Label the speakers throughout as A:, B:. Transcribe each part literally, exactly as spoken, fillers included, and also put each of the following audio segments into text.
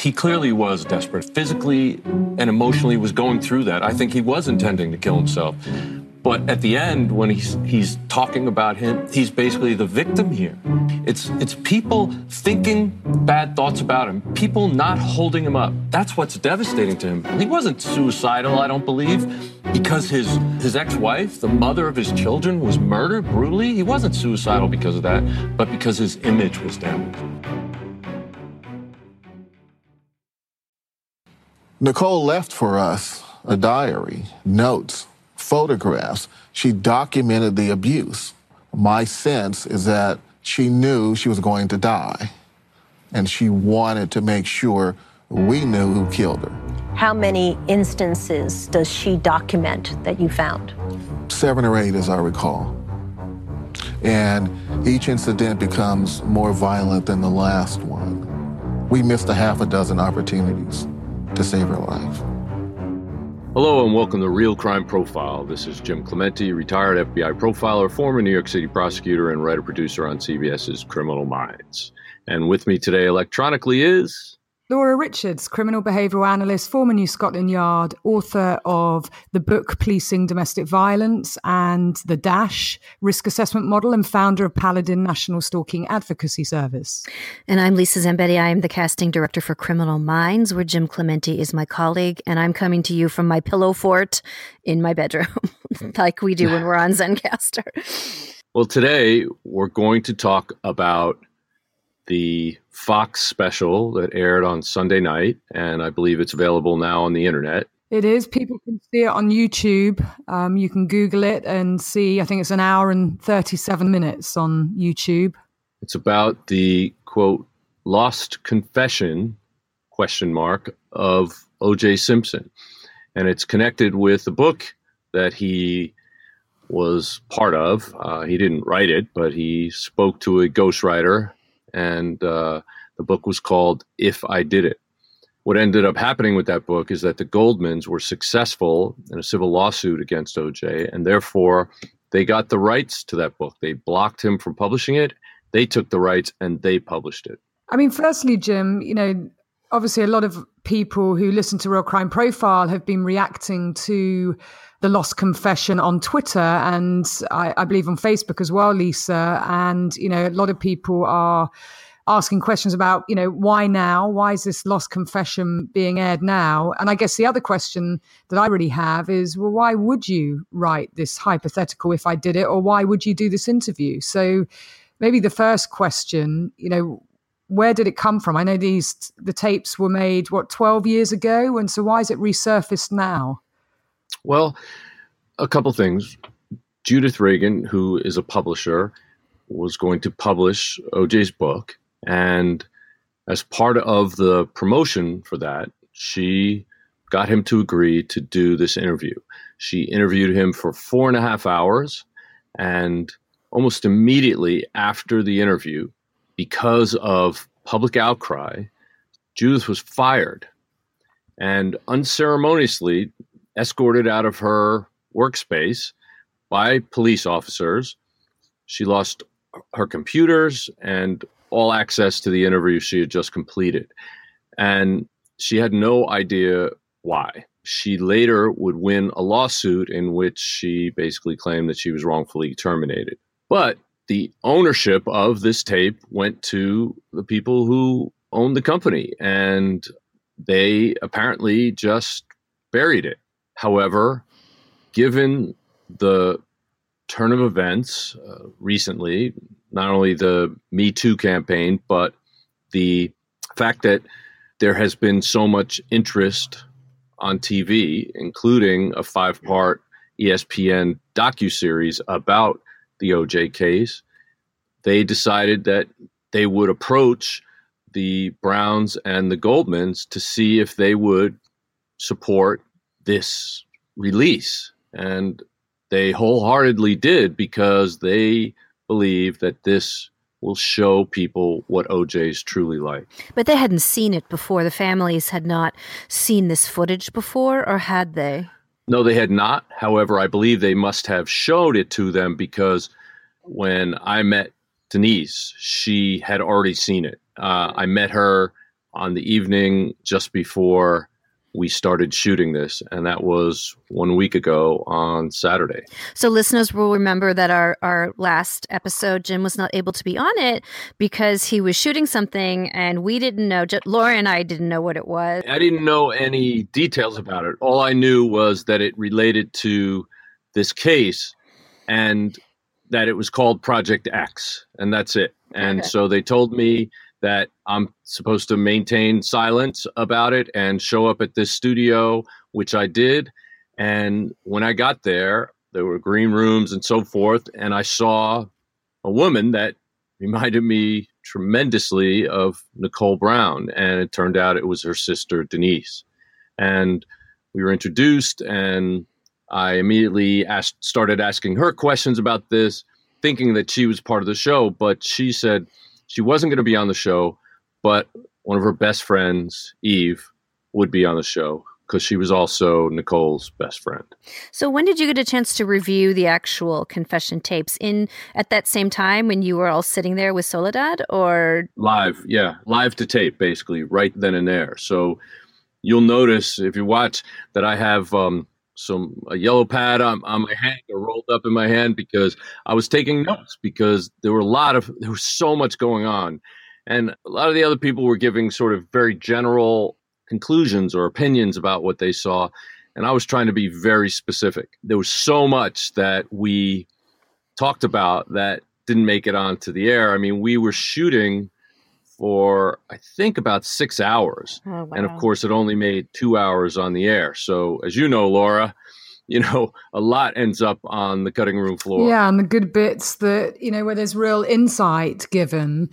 A: he clearly was desperate. Physically and emotionally was going through that. I think he was intending to kill himself. But at the end, when he's he's talking about him, he's basically the victim here. It's it's people thinking bad thoughts about him, people not holding him up. That's what's devastating to him. He wasn't suicidal, I don't believe, because his his ex-wife, the mother of his children, was murdered brutally. He wasn't suicidal because of that, but because his image was damaged.
B: Nicole left for us a diary, notes, photographs. She documented the abuse. My sense is that she knew she was going to die, and she wanted to make sure we knew who killed her.
C: How many instances does she document that you found?
B: Seven or eight, as I recall. And each incident becomes more violent than the last one. We missed a half a dozen opportunities to save her life.
A: Hello and welcome to Real Crime Profile. This is Jim Clemente, retired F B I profiler, former New York City prosecutor, and writer-producer on C B S's Criminal Minds. And with me today electronically is...
D: Laura Richards, criminal behavioural analyst, former New Scotland Yard, author of the book Policing Domestic Violence and The Dash Risk Assessment Model, and founder of Paladin National Stalking Advocacy Service.
E: And I'm Lisa Zambetti. I am the casting director for Criminal Minds, where Jim Clemente is my colleague, and I'm coming to you from my pillow fort in my bedroom, like we do when we're on Zencastr.
A: Well, today we're going to talk about the Fox special that aired on Sunday night, and I believe it's available now on the internet.
D: It is. People can see it on YouTube. Um, you can Google it and see, I think it's an hour and thirty-seven minutes on YouTube. It's
A: about the, quote, lost confession, question mark, of O J Simpson. And it's connected with the book that he was part of. Uh, he didn't write it, but he spoke to a ghostwriter, and uh, the book was called If I Did It. What ended up happening with that book is that the Goldmans were successful in a civil lawsuit against O J, and therefore they got the rights to that book. They blocked him from publishing it. They took the rights and they published it.
D: I mean, firstly, Jim, you know, obviously a lot of people who listen to Real Crime Profile have been reacting to the lost confession on Twitter, and I, I believe on Facebook as well, Lisa. And, you know, a lot of people are asking questions about, you know, why now? Why is this lost confession being aired now? And I guess the other question that I really have is, well, why would you write this hypothetical if I did it? Or why would you do this interview? So maybe the first question, you know, where did it come from? I know these the tapes were made, what, twelve years ago? And so why is it resurfaced now?
A: Well, a couple things. Judith Reagan, who is a publisher, was going to publish O J's book. And as part of the promotion for that, she got him to agree to do this interview. She interviewed him for four and a half hours. And almost immediately after the interview, because of public outcry, Judith was fired and unceremoniously escorted out of her workspace by police officers. She lost her computers and all access to the interview she had just completed. And she had no idea why. She later would win a lawsuit in which she basically claimed that she was wrongfully terminated. But the ownership of this tape went to the people who owned the company, and they apparently just buried it. However, given the turn of events uh, recently, not only the Me Too campaign, but the fact that there has been so much interest on T V, including a five-part E S P N docuseries about the O J case, they decided that they would approach the Browns and the Goldmans to see if they would support this release. And they wholeheartedly did, because they believe that this will show people what O J is truly like.
E: But they hadn't seen it before. The families had not seen this footage before, or had they?
A: No, they had not. However, I believe they must have showed it to them, because when I met Denise, she had already seen it. Uh, I met her on the evening just before we started shooting this, and that was one week ago on Saturday.
E: So listeners will remember that our, our last episode, Jim was not able to be on it because he was shooting something and we didn't know, Laura and I didn't know what it was.
A: I didn't know any details about it. All I knew was that it related to this case and that it was called Project X, and that's it. And okay. So they told me that I'm supposed to maintain silence about it and show up at this studio, which I did. And when I got there, there were green rooms and so forth. And I saw a woman that reminded me tremendously of Nicole Brown. And it turned out it was her sister, Denise. And we were introduced, and I immediately asked, started asking her questions about this, thinking that she was part of the show. But she said she wasn't going to be on the show, but one of her best friends, Eve, would be on the show because she was also Nicole's best friend.
E: So when did you get a chance to review the actual confession tapes? In at that same time when you were all sitting there with Soledad, or?
A: Live, yeah. Live to tape, basically, right then and there. So you'll notice if you watch that I have um, some a yellow pad on, on my hand or rolled up in my hand because I was taking notes because there were a lot of, there was so much going on. And a lot of the other people were giving sort of very general conclusions or opinions about what they saw. And I was trying to be very specific. There was so much that we talked about that didn't make it onto the air. I mean, we were shooting for, I think, about six hours. Oh, wow. And of course, it only made two hours on the air. So as you know, Laura, you know, a lot ends up on the cutting room floor.
D: Yeah, and the good bits that, you know, where there's real insight given,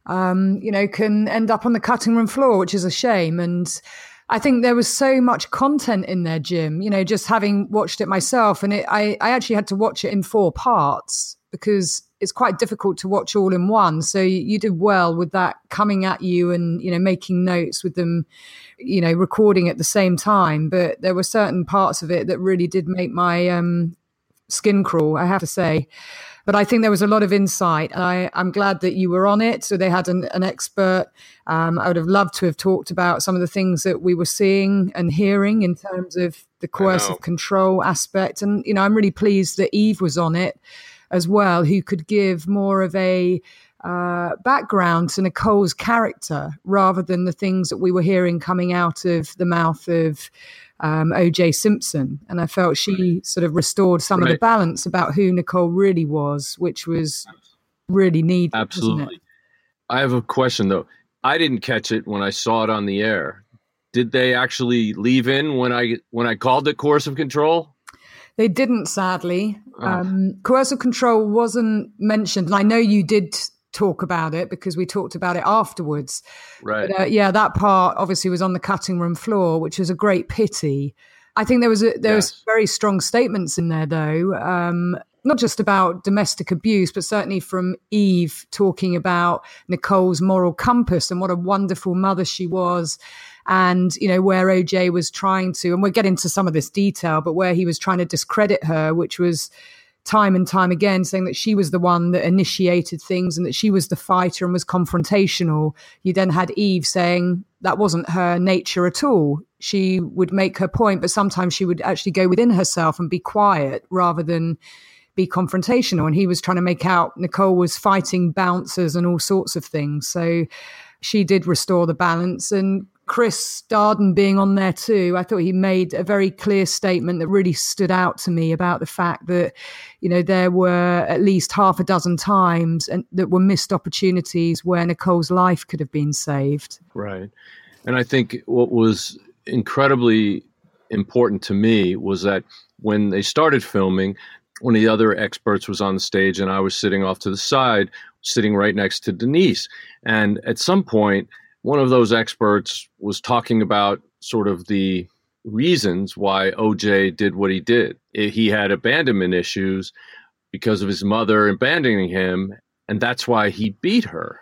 D: um, you know, can end up on the cutting room floor, which is a shame. And I think there was so much content in there, Jim, you know, just having watched it myself. And it, I, I actually had to watch it in four parts because it's quite difficult to watch all in one. So you, you did well with that coming at you and, you know, making notes with them, you know, recording at the same time. But there were certain parts of it that really did make my um, skin crawl, I have to say. But I think there was a lot of insight. And I, I'm glad that you were on it. So they had an, an expert. Um, I would have loved to have talked about some of the things that we were seeing and hearing in terms of the coercive control aspect. And, you know, I'm really pleased that Eve was on it as well, who could give more of a uh, background to Nicole's character rather than the things that we were hearing coming out of the mouth of um, O J Simpson. And I felt she sort of restored some right. of the balance about who Nicole really was, which was really needed.
A: Absolutely. I have a question, though. I didn't catch it when I saw it on the air. Did they actually leave in when I when I called it coercive control?
D: They didn't, sadly. Oh. Um, coercive control wasn't mentioned. And I know you did talk about it because we talked about it afterwards.
A: Right.
D: But, uh, yeah, that part obviously was on the cutting room floor, which was a great pity. I think there was a, there yes. was very strong statements in there, though, um, not just about domestic abuse, but certainly from Eve talking about Nicole's moral compass and what a wonderful mother she was. And, you know, where O J was trying to, and we'll get into some of this detail, but where he was trying to discredit her, which was time and time again saying that she was the one that initiated things and that she was the fighter and was confrontational. You then had Eve saying that wasn't her nature at all. She would make her point, but sometimes she would actually go within herself and be quiet rather than be confrontational. And he was trying to make out Nicole was fighting bouncers and all sorts of things. So she did restore the balance. And Chris Darden being on there too, I thought he made a very clear statement that really stood out to me about the fact that, you know, there were at least half a dozen times and that were missed opportunities where Nicole's life could have been saved.
A: Right. And I think what was incredibly important to me was that when they started filming, one of the other experts was on the stage and I was sitting off to the side, sitting right next to Denise. And at some point, one of those experts was talking about sort of the reasons why O J did what he did. He had abandonment issues because of his mother abandoning him, and that's why he beat her.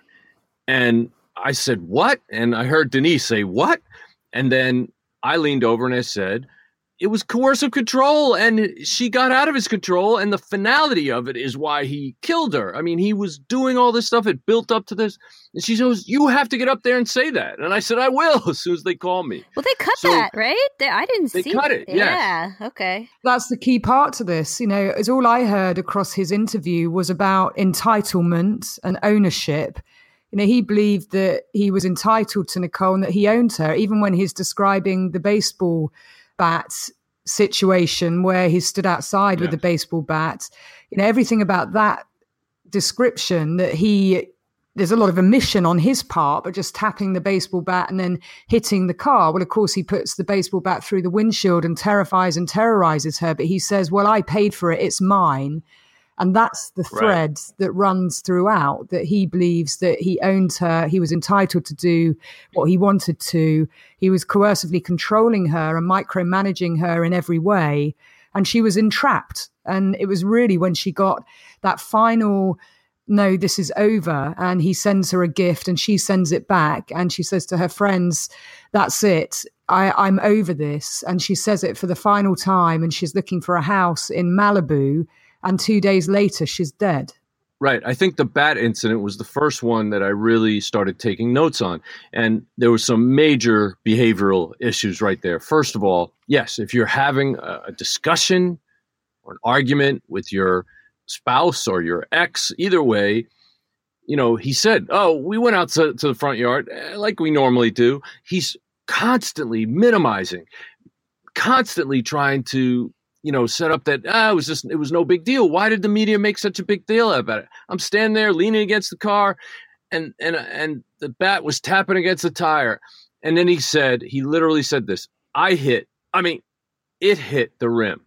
A: And I said, what? And I heard Denise say, what? And then I leaned over and I said, it was coercive control, and she got out of his control, and the finality of it is why he killed her. I mean, he was doing all this stuff. It built up to this. And she goes, you have to get up there and say that. And I said, I will, as soon as they call me.
E: Well, they cut so that, right? They, I didn't
A: they
E: see
A: cut it.
E: Yeah,
A: yes.
E: Okay.
D: That's the key part to this. You know, as all I heard across his interview was about entitlement and ownership. You know, he believed that he was entitled to Nicole and that he owned her, even when he's describing the baseball bat situation where he stood outside yeah. with the baseball bat. You know, everything about that description, that he, there's a lot of omission on his part, but just tapping the baseball bat and then hitting the car. Well, of course, he puts the baseball bat through the windshield and terrifies and terrorizes her. But he says, well, I paid for it. It's mine. And that's the thread right. that runs throughout, that he believes that he owned her. He was entitled to do what he wanted to. He was coercively controlling her and micromanaging her in every way. And she was entrapped. And it was really when she got that final, no, this is over. And he sends her a gift and she sends it back. And she says to her friends, that's it. I, I'm over this. And she says it for the final time. And she's looking for a house in Malibu. And two days later, she's dead.
A: Right. I think the bat incident was the first one that I really started taking notes on. And there were some major behavioral issues right there. First of all, yes, if you're having a discussion or an argument with your spouse or your ex, either way, you know, he said, oh, we went out to, to the front yard like we normally do. He's constantly minimizing, constantly trying to, you know, set up that, ah, it was just, it was no big deal. Why did the media make such a big deal about it? I'm standing there leaning against the car and, and, and the bat was tapping against the tire. And then he said, he literally said this, I hit, I mean, it hit the rim.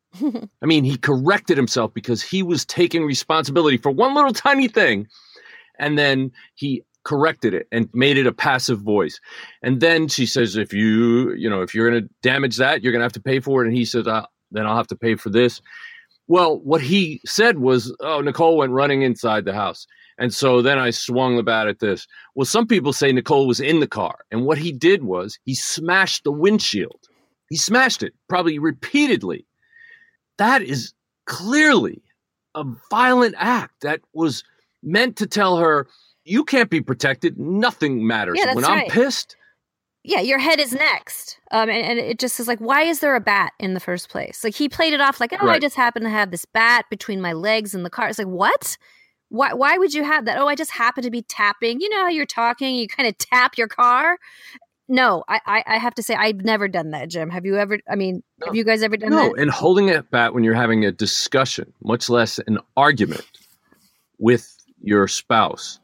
A: I mean, he corrected himself because he was taking responsibility for one little tiny thing. And then he corrected it and made it a passive voice. And then she says, if you, you know, if you're going to damage that, you're going to have to pay for it. And he says, uh, then I'll have to pay for this. Well, what he said was, oh, Nicole went running inside the house. And so then I swung the bat at this. Well, some people say Nicole was in the car. And what he did was he smashed the windshield. He smashed it, probably repeatedly. That is clearly a violent act that was meant to tell her, you can't be protected. Nothing matters.
E: Yeah, that's
A: when
E: right.
A: I'm pissed,
E: yeah, your head is next. Um, and, and it just is like, why is there a bat in the first place? Like he played it off like, oh, right. I just happen to have this bat between my legs in the car. It's like, what? Why Why would you have that? Oh, I just happen to be tapping. You know how you're talking, you kind of tap your car? No, I, I, I have to say, I've never done that, Jim. Have you ever, I mean, no. have you guys ever done
A: no.
E: that?
A: No, and holding a bat when you're having a discussion, much less an argument with your spouse,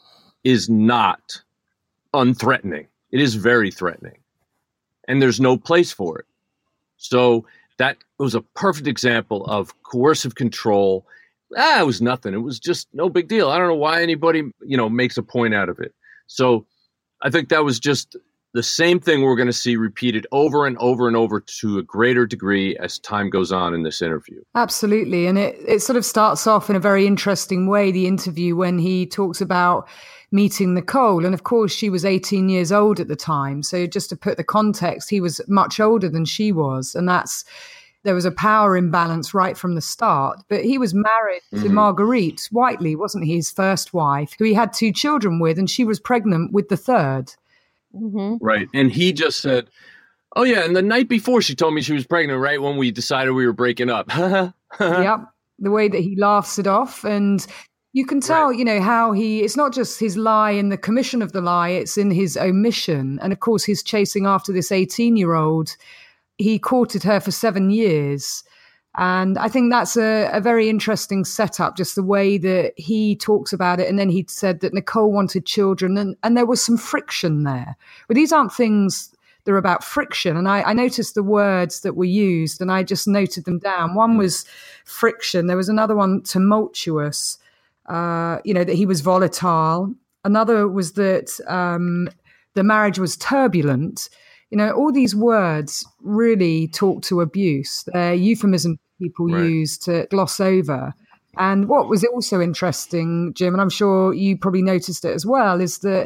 A: is not unthreatening. It is very threatening. And there's no place for it. So that was a perfect example of coercive control. Ah, it was nothing. It was just no big deal. I don't know why anybody, you know, makes a point out of it. So I think that was just the same thing we're going to see repeated over and over and over to a greater degree as time goes on in this interview.
D: Absolutely. And it, it sort of starts off in a very interesting way, the interview, when he talks about meeting Nicole. And of course, she was eighteen years old at the time. So just to put the context, he was much older than she was. And that's, there was a power imbalance right from the start. But he was married mm-hmm. to Marguerite Whiteley, wasn't he? His first wife, who he had two children with, and she was pregnant with the third.
E: Mm-hmm.
A: Right. And he just said, oh, yeah. And the night before she told me she was pregnant, right when we decided we were breaking up.
D: Yep. The way that he laughs it off. And you can tell, right. you know, how he, it's not just his lie in the commission of the lie, it's in his omission. And of course, he's chasing after this eighteen-year-old. He courted her for seven years. And I think that's a, a very interesting setup, just the way that he talks about it. And then he said that Nicole wanted children, and, and there was some friction there. But these aren't things that are about friction. And I, I noticed the words that were used, and I just noted them down. One was friction. There was another one, tumultuous, uh, you know, that he was volatile. Another was that um, the marriage was turbulent. You know, all these words really talk to abuse. They're euphemisms people right. use to gloss over. And what was also interesting, Jim, and I'm sure you probably noticed it as well, is that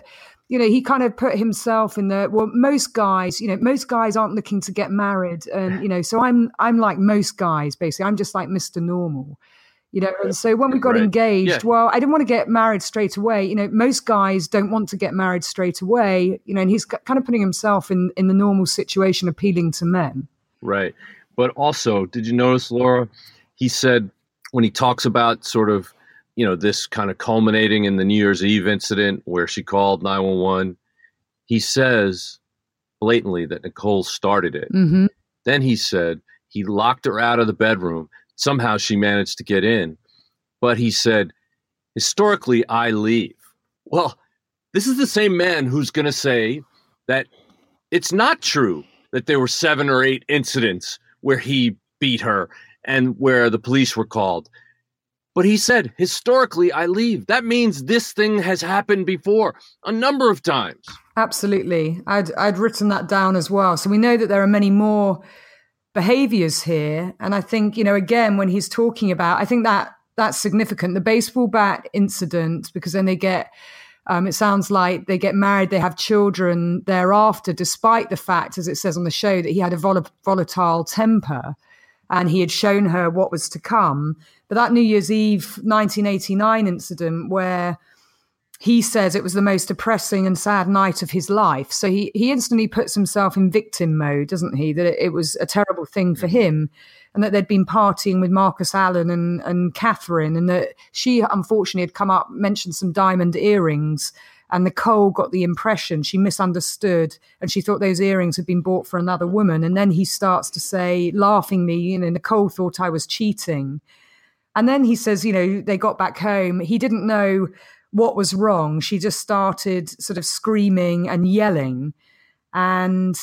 D: you know, he kind of put himself in the, well, most guys, you know, most guys aren't looking to get married. And, you know, so I'm, I'm like most guys, basically. I'm just like Mister Normal, you know. And so when we got right. engaged, yeah. well, I didn't want to get married straight away. You know, most guys don't want to get married straight away, you know, and he's kind of putting himself in, in the normal situation, appealing to men.
A: Right. But also, did you notice, Laura, he said when he talks about sort of, you know, this kind of culminating in the New Year's Eve incident where she called nine one one, he says blatantly that Nicole started it.
D: Mm-hmm.
A: Then he said he locked her out of the bedroom. Somehow she managed to get in. But he said, historically, I leave. Well, this is the same man who's going to say that it's not true that there were seven or eight incidents where he beat her and where the police were called. But he said, historically, I leave. That means this thing has happened before a number of times.
D: Absolutely. I'd I'd written that down as well. So we know that there are many more behaviors here. And I think, you know, again, when he's talking about, I think that that's significant. The baseball bat incident, because then they get, um, it sounds like they get married, they have children thereafter, despite the fact, as it says on the show, that he had a vol- volatile temper. And he had shown her what was to come. But that New Year's Eve nineteen eighty-nine incident where he says it was the most depressing and sad night of his life. So he, he instantly puts himself in victim mode, doesn't he? That it, it was a terrible thing for him and that they'd been partying with Marcus Allen and, and Catherine, and that she unfortunately had come up, mentioned some diamond earrings. And Nicole got the impression, she misunderstood, and she thought those earrings had been bought for another woman. And then he starts to say, laughingly, you know, Nicole thought I was cheating. And then he says, you know, they got back home. He didn't know what was wrong. She just started sort of screaming and yelling. And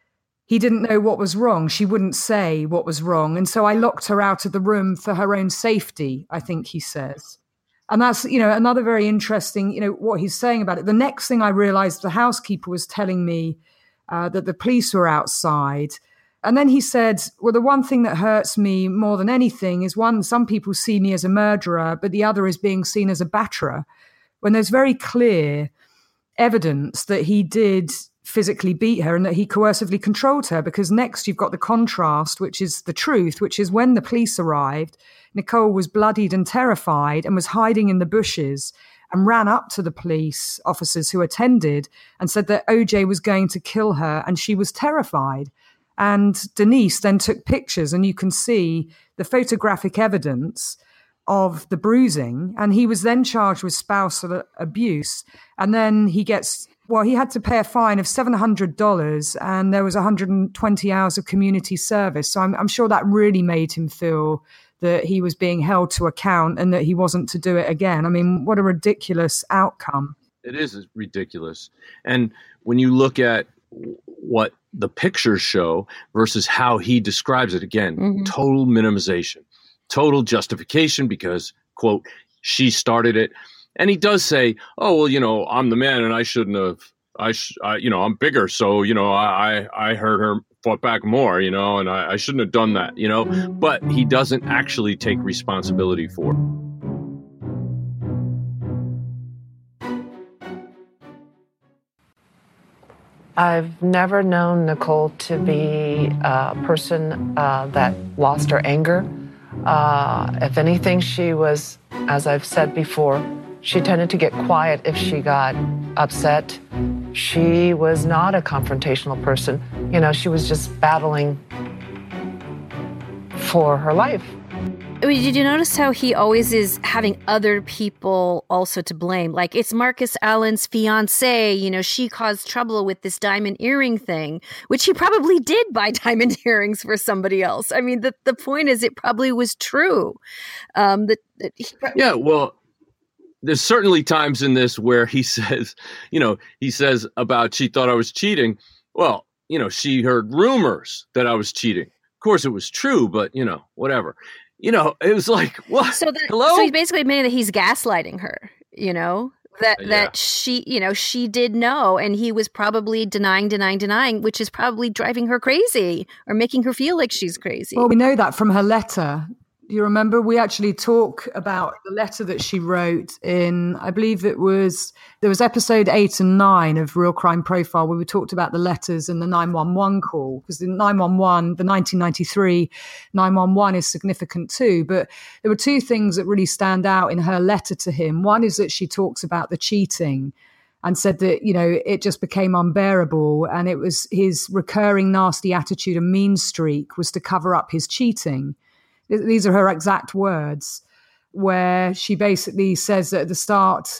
D: he didn't know what was wrong. She wouldn't say what was wrong. And so I locked her out of the room for her own safety, I think he says. And that's, you know, another very interesting, you know, what he's saying about it. The next thing I realized, the housekeeper was telling me uh, that the police were outside. And then he said, well, the one thing that hurts me more than anything is, one, some people see me as a murderer, but the other is being seen as a batterer. When there's very clear evidence that he did physically beat her and that he coercively controlled her, because next you've got the contrast, which is the truth, which is when the police arrived, Nicole was bloodied and terrified and was hiding in the bushes and ran up to the police officers who attended and said that O J was going to kill her, and she was terrified. And Denise then took pictures, and you can see the photographic evidence of the bruising. And he was then charged with spousal abuse. And then he gets, well, he had to pay a fine of seven hundred dollars, and there was one hundred twenty hours of community service. So I'm, I'm sure that really made him feel that he was being held to account and that he wasn't to do it again. I mean, what a ridiculous outcome.
A: It is ridiculous. And when you look at what the pictures show versus how he describes it, again, mm-hmm. total minimization, total justification because, quote, she started it. And he does say, oh, well, you know, I'm the man and I shouldn't have, I, sh- I you know, I'm bigger. So, you know, I, I, I hurt her, fought back more, you know, and I, I shouldn't have done that, you know, but he doesn't actually take responsibility for it.
F: I've never known Nicole to be a person uh, that lost her anger. Uh, if anything, she was, as I've said before, she tended to get quiet if she got upset. She was not a confrontational person. You know, she was just battling for her life.
E: Did you notice how he always is having other people also to blame? Like, it's Marcus Allen's fiance, you know, she caused trouble with this diamond earring thing, which he probably did buy diamond earrings for somebody else. I mean, the, the point is it probably was true. Um, that, that he...
A: Yeah, well, there's certainly times in this where he says, you know, he says about she thought I was cheating. Well, you know, she heard rumors that I was cheating. Of course, it was true, but, you know, whatever. You know, it was like, what?
E: So, that,
A: Hello?
E: so he's basically admitting that he's gaslighting her, you know, that yeah. that she, you know, she did know, and he was probably denying, denying, denying, which is probably driving her crazy or making her feel like she's crazy.
D: Well, we know that from her letter Do you remember? We actually talk about the letter that she wrote in, I believe it was, there was episode eight and nine of Real Crime Profile where we talked about the letters and the nine one one call, because the nine one one, the nineteen ninety-three nine one one is significant too. But there were two things that really stand out in her letter to him. One is that she talks about the cheating and said that, you know, it just became unbearable. And it was his recurring nasty attitude and mean streak was to cover up his cheating. These are her exact words, where she basically says that at the start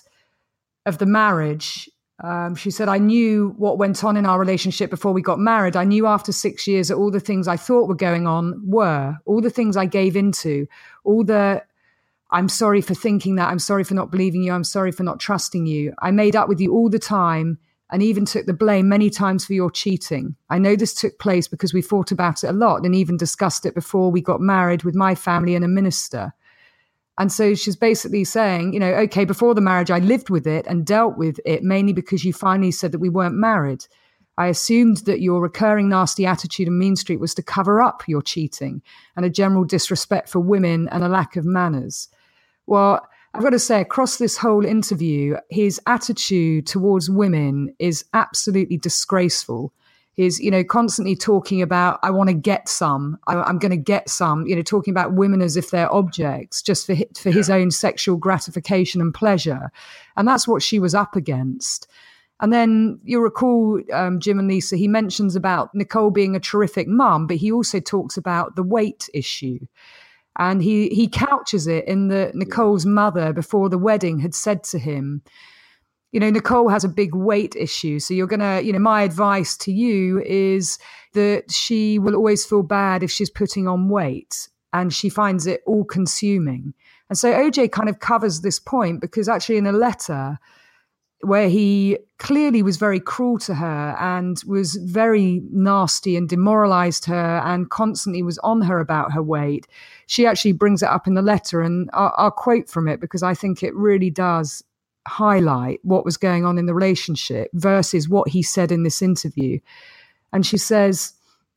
D: of the marriage, um, she said, I knew what went on in our relationship before we got married. I knew after six years that all the things I thought were going on were, all the things I gave into, all the, I'm sorry for thinking that, I'm sorry for not believing you, I'm sorry for not trusting you. I made up with you all the time and even took the blame many times for your cheating. I know this took place because we thought about it a lot and even discussed it before we got married with my family and a minister. And so she's basically saying, you know, okay, before the marriage, I lived with it and dealt with it mainly because you finally said that we weren't married. I assumed that your recurring nasty attitude and mean streak was to cover up your cheating and a general disrespect for women and a lack of manners. Well, I've got to say, across this whole interview, his attitude towards women is absolutely disgraceful. He's, you know, constantly talking about, I want to get some, I, I'm going to get some, you know, talking about women as if they're objects just for, his, for his own sexual gratification and pleasure. And that's what she was up against. And then you'll recall, um, Jim and Lisa, he mentions about Nicole being a terrific mum, but he also talks about the weight issue. And he, he couches it in that Nicole's mother before the wedding had said to him, you know, Nicole has a big weight issue. So you're going to, you know, my advice to you is that she will always feel bad if she's putting on weight and she finds it all consuming. And so O J kind of covers this point because actually in a letter where he clearly was very cruel to her and was very nasty and demoralized her and constantly was on her about her weight, she actually brings it up in the letter. And I'll, I'll quote from it because I think it really does highlight what was going on in the relationship versus what he said in this interview. And she says,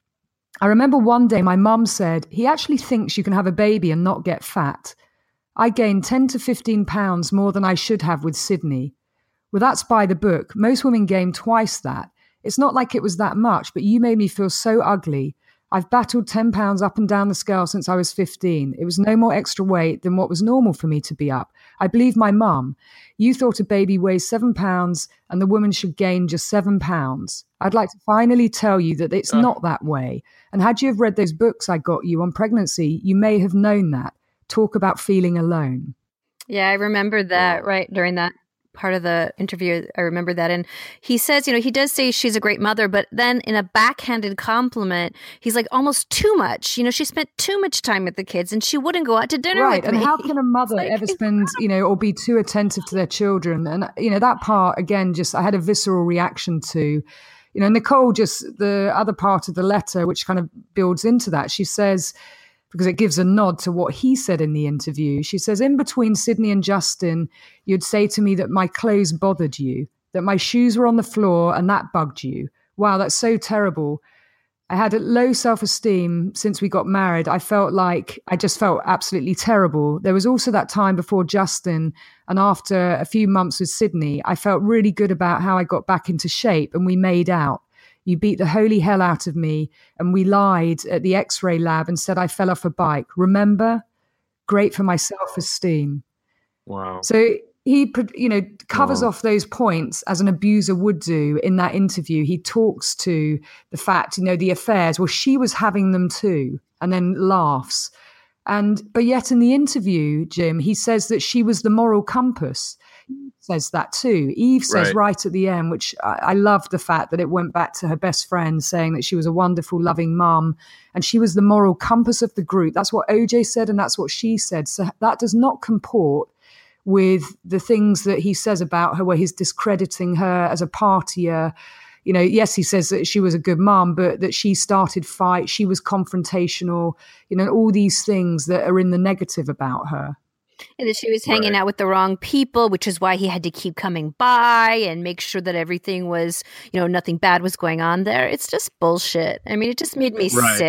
D: I remember one day my mum said, he actually thinks you can have a baby and not get fat. I gained ten to fifteen pounds more than I should have with Sydney. Well, that's by the book. Most women gain twice that. It's not like it was that much, but you made me feel so ugly. I've battled ten pounds up and down the scale since I was fifteen. It was no more extra weight than what was normal for me to be up. I believe my mum. You thought a baby weighs seven pounds and the woman should gain just seven pounds. I'd like to finally tell you that it's uh. not that way. And had you have read those books I got you on pregnancy, you may have known that. Talk about feeling alone.
E: Yeah, I remember that right during that part of the interview. I remember that. And he says, you know, he does say she's a great mother, but then in a backhanded compliment, he's like almost too much. You know, she spent too much time with the kids and she wouldn't go out to dinner
D: right.
E: with
D: and
E: me.
D: How can a mother like, ever spend, you know, or be too attentive to their children? And, you know, that part, again, just I had a visceral reaction to, you know, Nicole, just the other part of the letter, which kind of builds into that. She says, because it gives a nod to what he said in the interview. She says, in between Sydney and Justin, you'd say to me that my clothes bothered you, that my shoes were on the floor and that bugged you. Wow, that's so terrible. I had a low self-esteem since we got married. I felt like I just felt absolutely terrible. There was also that time before Justin and after a few months with Sydney, I felt really good about how I got back into shape and we made out. You beat the holy hell out of me and we lied at the X-ray lab and said I fell off a bike. Remember? Great for my self-esteem.
A: Wow.
D: So he, you know, covers
A: wow.
D: off those points as an abuser would do in that interview. He talks to the fact, you know, the affairs. Well, she was having them too, and then laughs. And but yet in the interview, Jim, he says that she was the moral compass. Says that too. Eve says right, right at the end, which I, I love the fact that it went back to her best friend saying that she was a wonderful, loving mum and she was the moral compass of the group. That's what O J said and that's what she said. So that does not comport with the things that he says about her, where he's discrediting her as a partier. You know, yes, he says that she was a good mum, but that she started fights, she was confrontational, you know, all these things that are in the negative about her.
E: And that she was hanging right. out with the wrong people, which is why he had to keep coming by and make sure that everything was, you know, nothing bad was going on there. It's just bullshit. I mean, it just made me right. sick.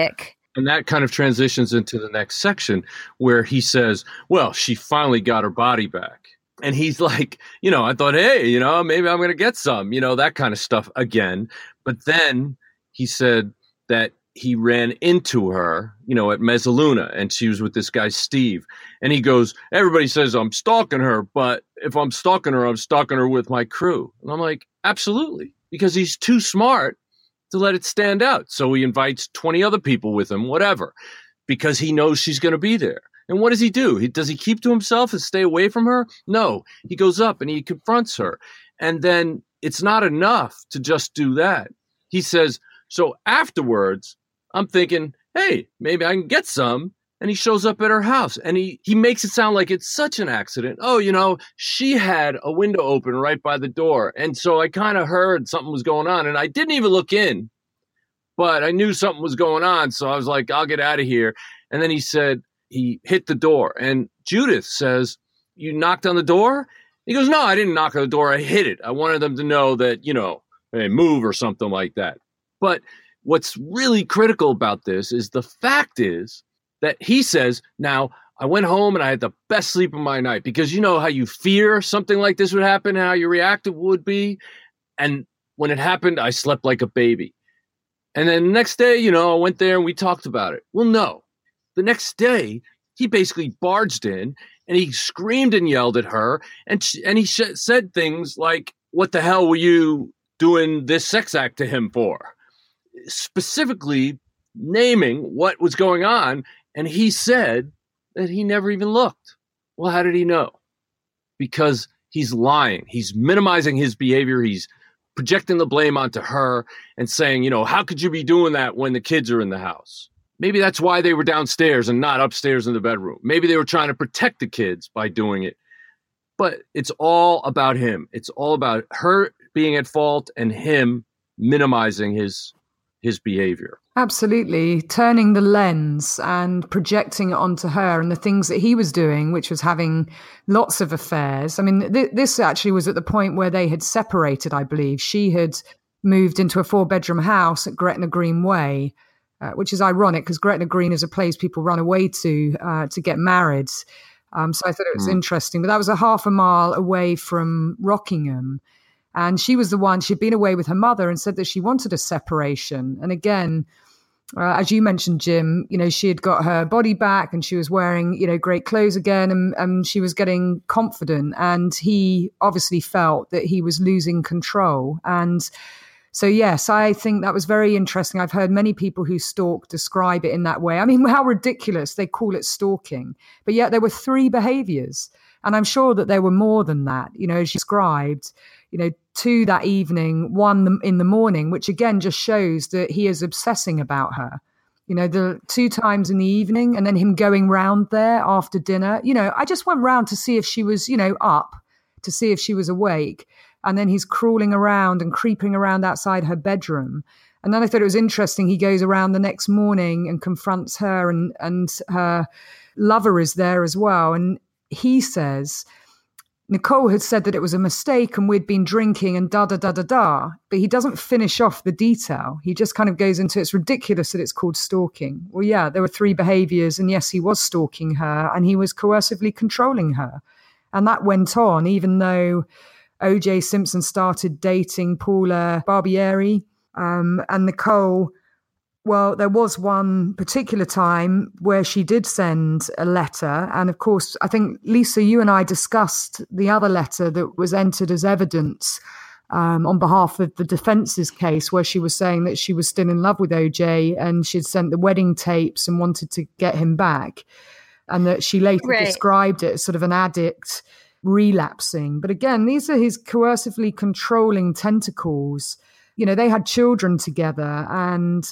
A: And that kind of transitions into the next section where he says, well, she finally got her body back. And he's like, you know, I thought, hey, you know, maybe I'm going to get some, you know, that kind of stuff again. But then he said that he ran into her, you know, at Mezzaluna, and she was with this guy, Steve. And he goes, everybody says I'm stalking her, but if I'm stalking her, I'm stalking her with my crew. And I'm like, absolutely, because he's too smart to let it stand out. So he invites twenty other people with him, whatever, because he knows she's going to be there. And what does he do? He, does he keep to himself and stay away from her? No, he goes up and he confronts her. And then it's not enough to just do that. He says, so afterwards, I'm thinking, hey, maybe I can get some. And he shows up at her house and he, he makes it sound like it's such an accident. Oh, you know, she had a window open right by the door. And so I kind of heard something was going on and I didn't even look in, but I knew something was going on. So I was like, I'll get out of here. And then he said he hit the door and Judith says, you knocked on the door? He goes, no, I didn't knock on the door. I hit it. I wanted them to know that, you know, hey, move or something like that. But what's really critical about this is the fact is, that he says, now, I went home and I had the best sleep of my night because you know how you fear something like this would happen, how your reaction would be. And when it happened, I slept like a baby. And then the next day, you know, I went there and we talked about it. Well, no. The next day, he basically barged in and he screamed and yelled at her. And, she, and he sh- said things like, what the hell were you doing this sex act to him for? Specifically naming what was going on. And he said that he never even looked. Well, how did he know? Because he's lying. He's minimizing his behavior. He's projecting the blame onto her and saying, you know, how could you be doing that when the kids are in the house? Maybe that's why they were downstairs and not upstairs in the bedroom. Maybe they were trying to protect the kids by doing it. But it's all about him. It's all about her being at fault and him minimizing his his behavior.
D: Absolutely. Turning the lens and projecting it onto her and the things that he was doing, which was having lots of affairs. I mean, th- this actually was at the point where they had separated, I believe. She had moved into a four-bedroom house at Gretna Green Way, uh, which is ironic because Gretna Green is a place people run away to uh, to get married. Um, so I thought it was mm. interesting. But that was a half a mile away from Rockingham. And she was the one, she'd been away with her mother and said that she wanted a separation. And again, uh, as you mentioned, Jim, you know, she had got her body back and she was wearing, you know, great clothes again and, and she was getting confident. And he obviously felt that he was losing control. And so, yes, I think that was very interesting. I've heard many people who stalk describe it in that way. I mean, how ridiculous they call it stalking. But yet there were three behaviors. And I'm sure that there were more than that, you know, as you described, you know, two that evening, one in the morning, which again just shows that he is obsessing about her. You know, the two times in the evening and then him going round there after dinner. You know, I just went round to see if she was, you know, up, to see if she was awake. And then he's crawling around and creeping around outside her bedroom. And then I thought it was interesting. He goes around the next morning and confronts her and, and her lover is there as well. And he says, Nicole had said that it was a mistake and we'd been drinking and da, da, da, da, da. But he doesn't finish off the detail. He just kind of goes into, it's ridiculous that it's called stalking. Well, yeah, there were three behaviors. And yes, he was stalking her and he was coercively controlling her. And that went on, even though O J Simpson started dating Paula Barbieri um, and Nicole. Well, there was one particular time where she did send a letter. And of course, I think, Lisa, you and I discussed the other letter that was entered as evidence um, on behalf of the defense's case, where she was saying that she was still in love with O J and she'd sent the wedding tapes and wanted to get him back. And that she later right. described it as sort of an addict relapsing. But again, these are his coercively controlling tentacles. You know, they had children together and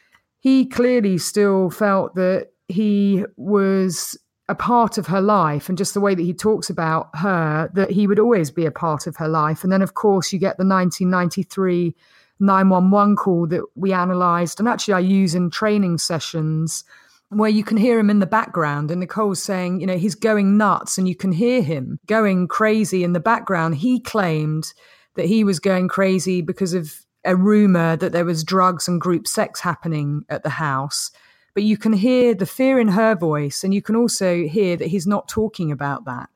D: he clearly still felt that he was a part of her life, and just the way that he talks about her, that he would always be a part of her life. And then, of course, you get the nineteen ninety-three nine one one call that we analysed, and actually I use in training sessions, where you can hear him in the background and Nicole's saying, you know, he's going nuts and you can hear him going crazy in the background. He claimed that he was going crazy because of a rumor that there was drugs and group sex happening at the house. but you can hear the fear in her voice, and you can also hear that he's not talking about that.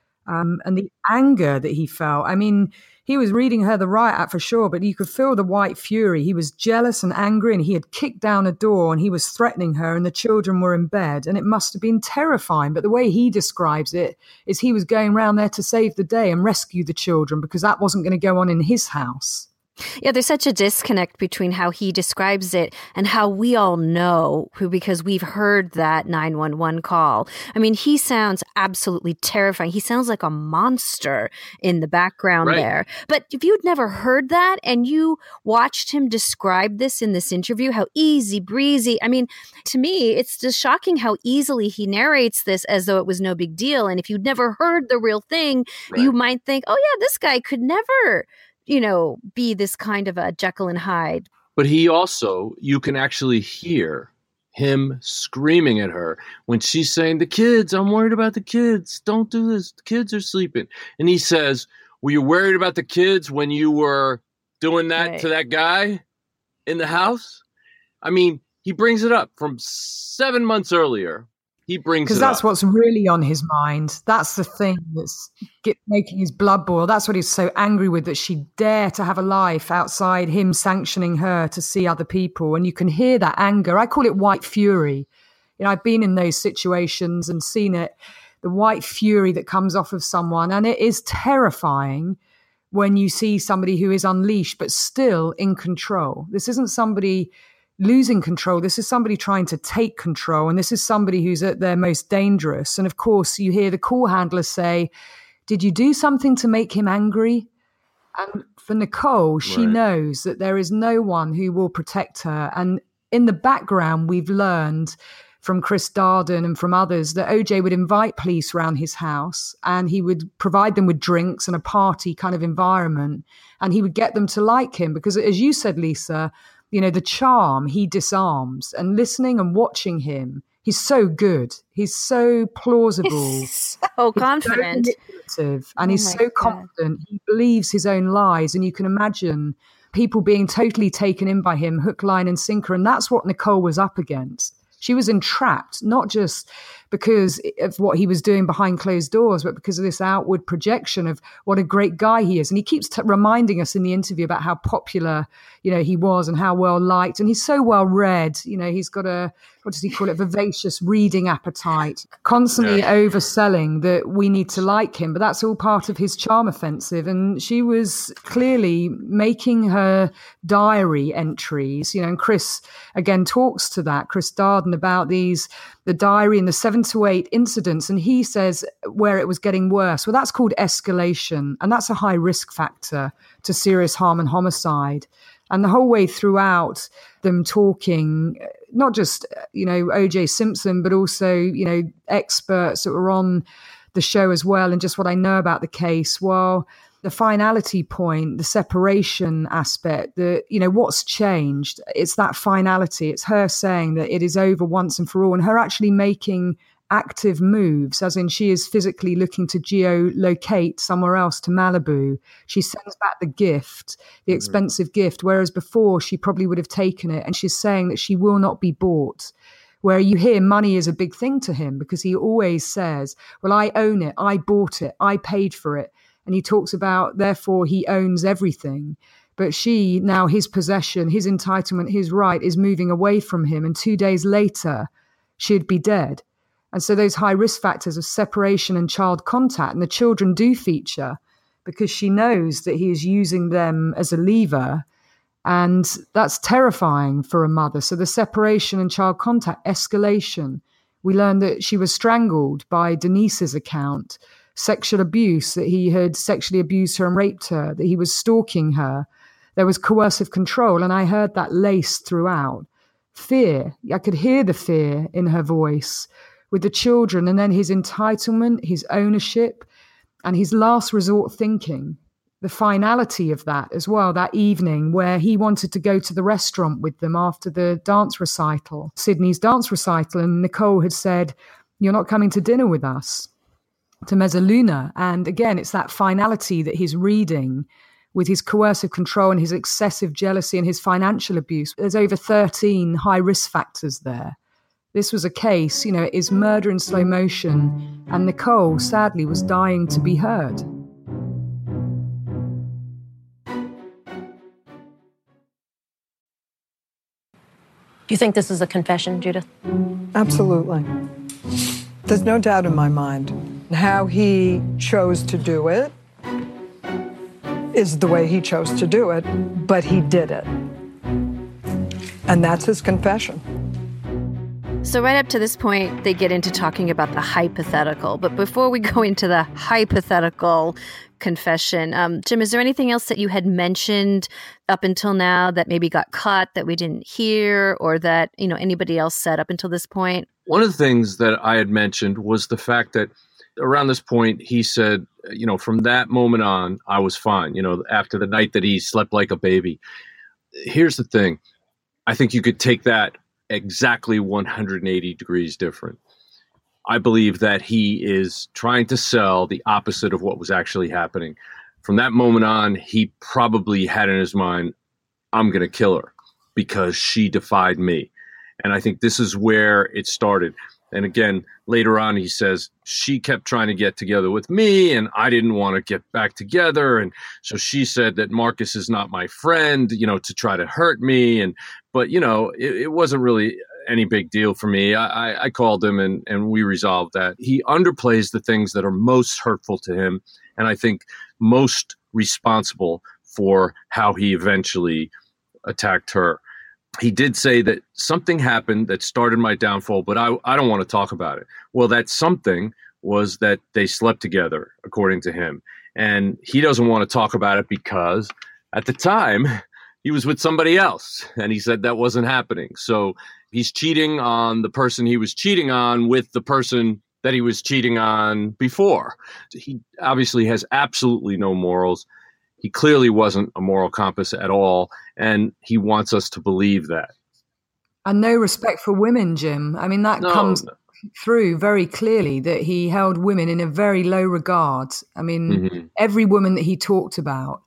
D: Um, and the anger that he felt. I mean, he was reading her the riot act for sure, but you could feel the white fury. He was jealous and angry, and he had kicked down a door and he was threatening her, and the children were in bed, and it must have been terrifying. But the way he describes it is he was going around there to save the day and rescue the children because that wasn't going to go on in his house.
E: Yeah, there's such a disconnect between how he describes it and how we all know, who because we've heard that nine one one call. I mean, he sounds absolutely terrifying. He sounds like a monster in the background right. there. But if you'd never heard that and you watched him describe this in this interview, how easy breezy. I mean, to me, it's just shocking how easily he narrates this as though it was no big deal. And if you'd never heard the real thing, right. you might think, oh yeah, this guy could never, you know, be this kind of a Jekyll and Hyde.
A: But he also, you can actually hear him screaming at her when she's saying, the kids, I'm worried about the kids. Don't do this. The kids are sleeping. And he says, were you worried about the kids when you were doing that right. to that guy in the house? I mean, he brings it up from seven months earlier. He brings
D: because that's up. What's really on his mind. That's the thing that's get, making his blood boil. That's what he's so angry with, that she dare to have a life outside him sanctioning her to see other people. And you can hear that anger. I call it white fury. You know, I've been in those situations and seen it, the white fury that comes off of someone. And it is terrifying when you see somebody who is unleashed, but still in control. This isn't somebody losing control. This is somebody trying to take control. And this is somebody who's at their most dangerous. And of course, you hear the call handler say, did you do something to make him angry? And for Nicole, she right. knows that there is no one who will protect her. And in the background, we've learned from Chris Darden and from others that O J would invite police around his house and he would provide them with drinks and a party kind of environment. And he would get them to like him because, as you said, Lisa, you know, the charm he disarms, and listening and watching him, he's so good. He's so plausible.
E: He's so confident.
D: He's so manipulative, and oh he's so God. confident. He believes his own lies. And you can imagine people being totally taken in by him, hook, line and sinker. And that's what Nicole was up against. She was entrapped, not just because of what he was doing behind closed doors, but because of this outward projection of what a great guy he is. And he keeps t- reminding us in the interview about how popular, you know, he was and how well liked. And he's so well read. You know, he's got a, what does he call it, vivacious reading appetite, constantly yeah. overselling that we need to like him. But that's all part of his charm offensive. And she was clearly making her diary entries, you know, and Chris again talks to that, Chris Darden, about these, the diary and the seven to eight incidents. And he says where it was getting worse. Well, that's called escalation. And that's a high risk factor to serious harm and homicide. And the whole way throughout them talking, not just, you know, O J Simpson, but also, you know, experts that were on the show as well. And just what I know about the case, well, the finality point, the separation aspect, the, you know, what's changed? It's that finality. It's her saying that it is over once and for all, and her actually making active moves, as in she is physically looking to geolocate somewhere else to Malibu. She sends back the gift, the expensive mm-hmm. gift, whereas before she probably would have taken it. And she's saying that she will not be bought. Where you hear money is a big thing to him because he always says, well, I own it. I bought it. I paid for it. And he talks about, therefore, he owns everything. But she, now his possession, his entitlement, his right is moving away from him. And two days later, she'd be dead. And so those high risk factors of separation and child contact, and the children do feature because she knows that he is using them as a lever. And that's terrifying for a mother. So the separation and child contact, escalation. We learned that she was strangled by Denise's account. Sexual abuse, that he had sexually abused her and raped her, that he was stalking her. There was coercive control, and I heard that laced throughout. Fear, I could hear the fear in her voice with the children, and then his entitlement, his ownership, and his last resort thinking. The finality of that as well, that evening where he wanted to go to the restaurant with them after the dance recital, Sydney's dance recital, and Nicole had said, you're not coming to dinner with us, to Mezzaluna. And again, it's that finality that he's reading with his coercive control and his excessive jealousy and his financial abuse. There's over thirteen high risk factors there. This was a case, you know, it is murder in slow motion, and Nicole, sadly, was dying to be heard.
C: Do you think this is a confession, Judith?
G: Absolutely. There's no doubt in my mind. How he chose to do it is the way he chose to do it, but he did it. And that's his confession.
E: So right up to this point, they get into talking about the hypothetical. But before we go into the hypothetical confession, um, Jim, is there anything else that you had mentioned up until now that maybe got cut that we didn't hear, or that, you know, anybody else said up until this point?
A: One of the things that I had mentioned was the fact that around this point, he said, you know, from that moment on, I was fine, you know, after the night that he slept like a baby. Here's the thing. I think you could take that exactly one hundred eighty degrees different. I believe that he is trying to sell the opposite of what was actually happening. From that moment on, he probably had in his mind, I'm going to kill her because she defied me. And I think this is where it started. And again, later on, he says, she kept trying to get together with me and I didn't want to get back together. And so she said that Marcus is not my friend, you know, to try to hurt me. And, but, you know, it, it wasn't really any big deal for me. I, I, I called him and, and we resolved that. He underplays the things that are most hurtful to him. And I think most responsible for how he eventually attacked her. He did say that something happened that started my downfall, but I, I don't want to talk about it. Well, that something was that they slept together, according to him. And he doesn't want to talk about it because at the time he was with somebody else. And he said that wasn't happening. So he's cheating on the person he was cheating on with the person that he was cheating on before. He obviously has absolutely no morals. He clearly wasn't a moral compass at all, and he wants us to believe that.
D: And no respect for women, Jim. I mean, that
A: no,
D: comes
A: no.
D: through very clearly, that he held women in a very low regard. I mean, mm-hmm. every woman that he talked about,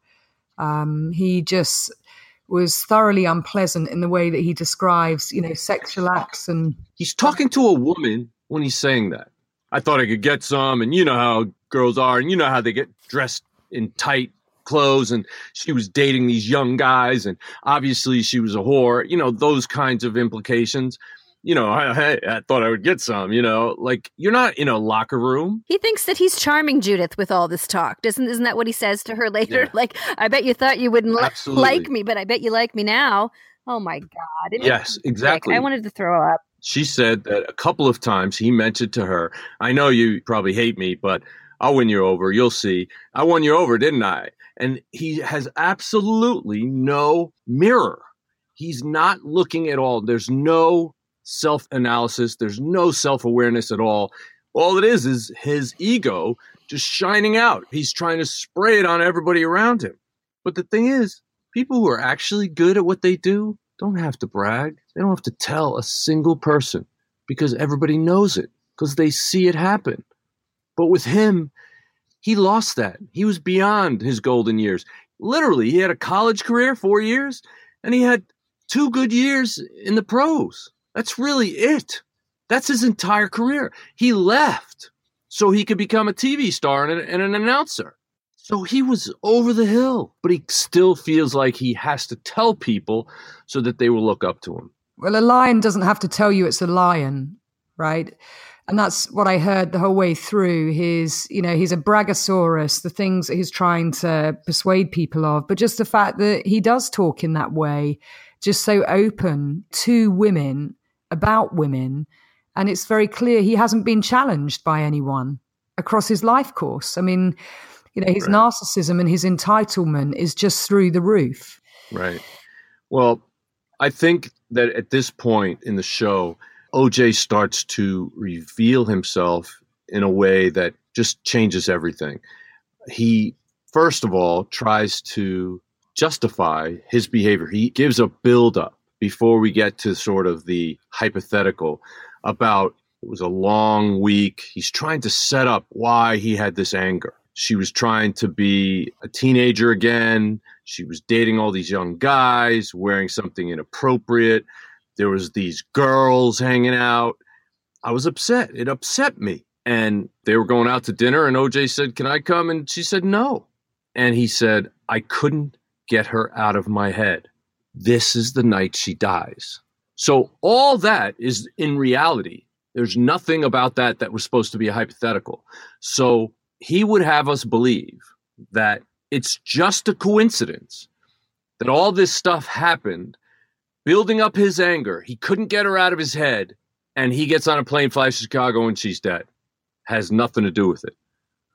D: um, he just was thoroughly unpleasant in the way that he describes, you know, sexual acts. And
A: he's talking to a woman when he's saying that. I thought I could get some, and you know how girls are, and you know how they get dressed in tight clothes, and she was dating these young guys, and obviously she was a whore, you know, those kinds of implications. You know, I, I thought I would get some, you know, like you're not in a locker room.
E: He thinks that he's charming Judith with all this talk. Doesn't, isn't that what he says to her later? Yeah. Like, I bet you thought you wouldn't li- like me, but I bet you like me now. Oh my God. It
A: yes, exactly.
E: I wanted to throw up.
A: She said that a couple of times he mentioned to her, I know you probably hate me, but I'll win you over. You'll see. I won you over, didn't I? And he has absolutely no mirror. He's not looking at all. There's no self-analysis. There's no self-awareness at all. All it is is his ego just shining out. He's trying to spray it on everybody around him. But the thing is, people who are actually good at what they do don't have to brag. They don't have to tell a single person because everybody knows it, because they see it happen. But with him, he lost that. He was beyond his golden years. Literally, he had a college career, four years, and he had two good years in the pros. That's really it. That's his entire career. He left so he could become a T V star and, and an announcer. So he was over the hill, but he still feels like he has to tell people so that they will look up to him.
D: Well, a lion doesn't have to tell you it's a lion, right? And that's what I heard the whole way through. His, you know, he's a braggosaurus, the things that he's trying to persuade people of, but just the fact that he does talk in that way, just so open to women, about women. And it's very clear he hasn't been challenged by anyone across his life course. I mean, you know, his right. narcissism and his entitlement is just through the roof.
A: Right. Well, I think that at this point in the show, O J starts to reveal himself in a way that just changes everything. He, first of all, tries to justify his behavior. He gives a buildup before we get to sort of the hypothetical about it was a long week. He's trying to set up why he had this anger. She was trying to be a teenager again. She was dating all these young guys, wearing something inappropriate. There was these girls hanging out. I was upset. It upset me. And they were going out to dinner, and O J said, can I come? And she said, no. And he said, I couldn't get her out of my head. This is the night she dies. So all that is in reality. There's nothing about that that was supposed to be a hypothetical. So he would have us believe that it's just a coincidence that all this stuff happened, building up his anger. He couldn't get her out of his head, and he gets on a plane, flies to Chicago, and she's dead. Has nothing to do with it.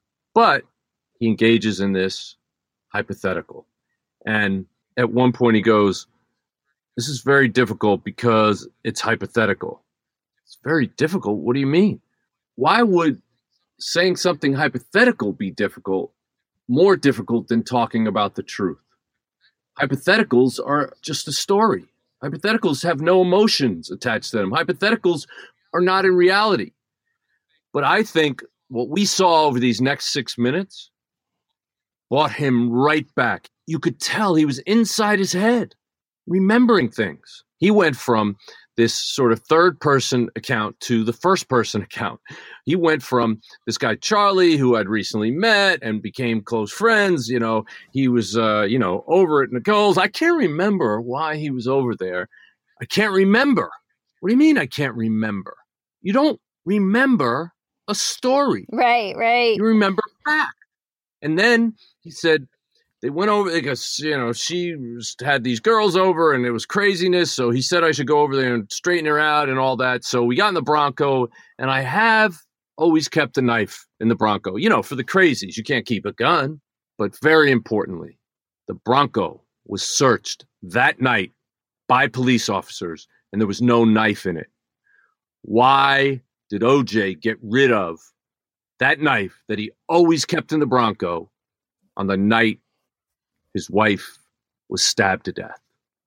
A: But he engages in this hypothetical. And at one point he goes, this is very difficult because it's hypothetical. It's very difficult? What do you mean? Why would saying something hypothetical be difficult, more difficult than talking about the truth? Hypotheticals are just a story. Hypotheticals have no emotions attached to them. Hypotheticals are not in reality. But I think what we saw over these next six minutes brought him right back. You could tell he was inside his head, remembering things. He went from this sort of third person account to the first person account. He went from this guy, Charlie, who I'd recently met and became close friends. You know, he was, uh, you know, over at Nicole's. I can't remember why he was over there. I can't remember. What do you mean I can't remember? You don't remember a story.
E: Right, right.
A: You remember facts. And then he said, they went over because, you know, she was, had these girls over and it was craziness. So he said I should go over there and straighten her out and all that. So we got in the Bronco, and I have always kept a knife in the Bronco. You know, for the crazies, you can't keep a gun. But very importantly, the Bronco was searched that night by police officers, and there was no knife in it. Why did O J get rid of that knife that he always kept in the Bronco on the night his wife was stabbed to death?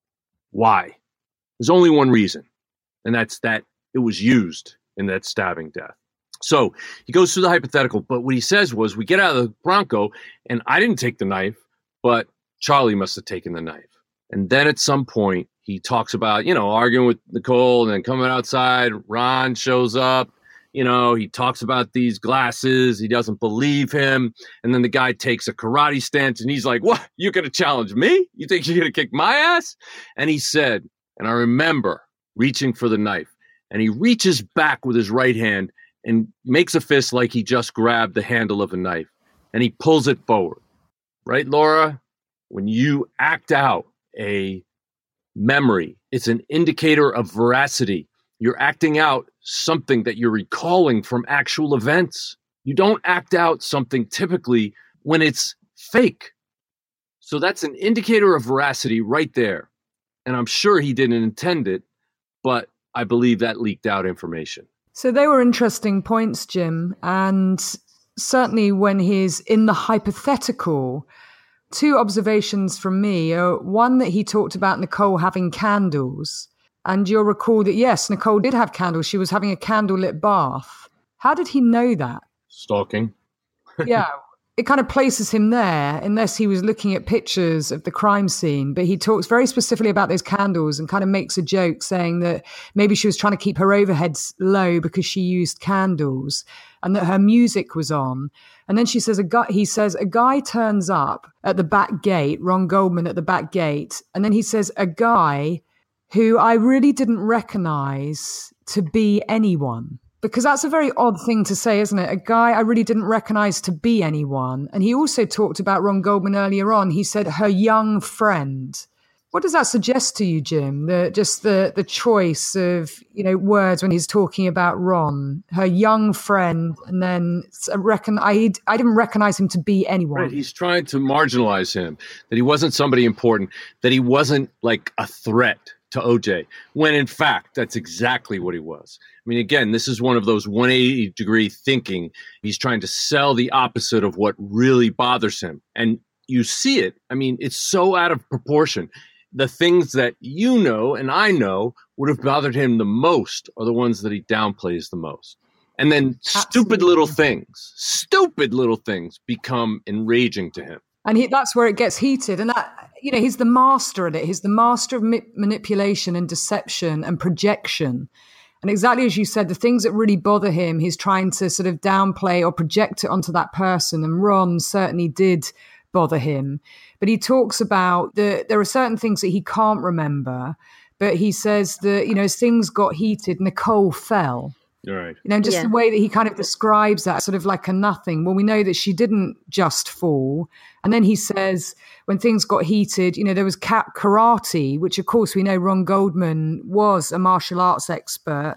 A: Why? There's only one reason, and that's that it was used in that stabbing death. So he goes through the hypothetical, but what he says was, we get out of the Bronco, and I didn't take the knife, but Charlie must have taken the knife. And then at some point, he talks about, you know, arguing with Nicole, and then coming outside, Ron shows up. You know, he talks about these glasses. He doesn't believe him. And then the guy takes a karate stance, and he's like, what? You're going to challenge me? You think you're going to kick my ass? And he said, and I remember reaching for the knife, and he reaches back with his right hand and makes a fist like he just grabbed the handle of a knife, and he pulls it forward. Right, Laura? When you act out a memory, it's an indicator of veracity. You're acting out something that you're recalling from actual events. You don't act out something typically when it's fake. So that's an indicator of veracity right there. And I'm sure he didn't intend it, but I believe that leaked out information.
D: So they were interesting points, Jim. And certainly when he's in the hypothetical, two observations from me. Uh, one, that he talked about Nicole having candles. And you'll recall that, yes, Nicole did have candles. She was having a candlelit bath. How did he know that?
A: Stalking.
D: Yeah. It kind of places him there, unless he was looking at pictures of the crime scene. But he talks very specifically about those candles and kind of makes a joke saying that maybe she was trying to keep her overheads low because she used candles, and that her music was on. And then she says, a guy, he says, a guy turns up at the back gate, Ron Goldman at the back gate. And then he says, a guy who I really didn't recognize to be anyone. Because that's a very odd thing to say, isn't it? A guy I really didn't recognize to be anyone. And he also talked about Ron Goldman earlier on. He said, her young friend. What does that suggest to you, Jim? The, just the, the choice of, you know, words when he's talking about Ron, her young friend, and then reckon I, I didn't recognize him to be anyone.
A: Right. He's trying to marginalize him, that he wasn't somebody important, that he wasn't like a threat to O J, when in fact, that's exactly what he was. I mean, again, this is one of those one hundred eighty degree thinking. He's trying to sell the opposite of what really bothers him. And you see it. I mean, it's so out of proportion. The things that you know and I know would have bothered him the most are the ones that he downplays the most. And then Absolutely. stupid little things, stupid little things become enraging to him.
D: And he, that's where it gets heated. And that, you know, he's the master at it. He's the master of ma- manipulation and deception and projection. And exactly as you said, the things that really bother him, he's trying to sort of downplay or project it onto that person. And Ron certainly did bother him. But he talks about the, there are certain things that he can't remember. But he says that, you know, as things got heated, Nicole fell.
A: All right.
D: You know, just
E: Yeah.
D: the way that he kind of describes that, sort of like a nothing. Well, we know that she didn't just fall. And then he says, when things got heated, you know, there was cat karate, which of course we know Ron Goldman was a martial arts expert.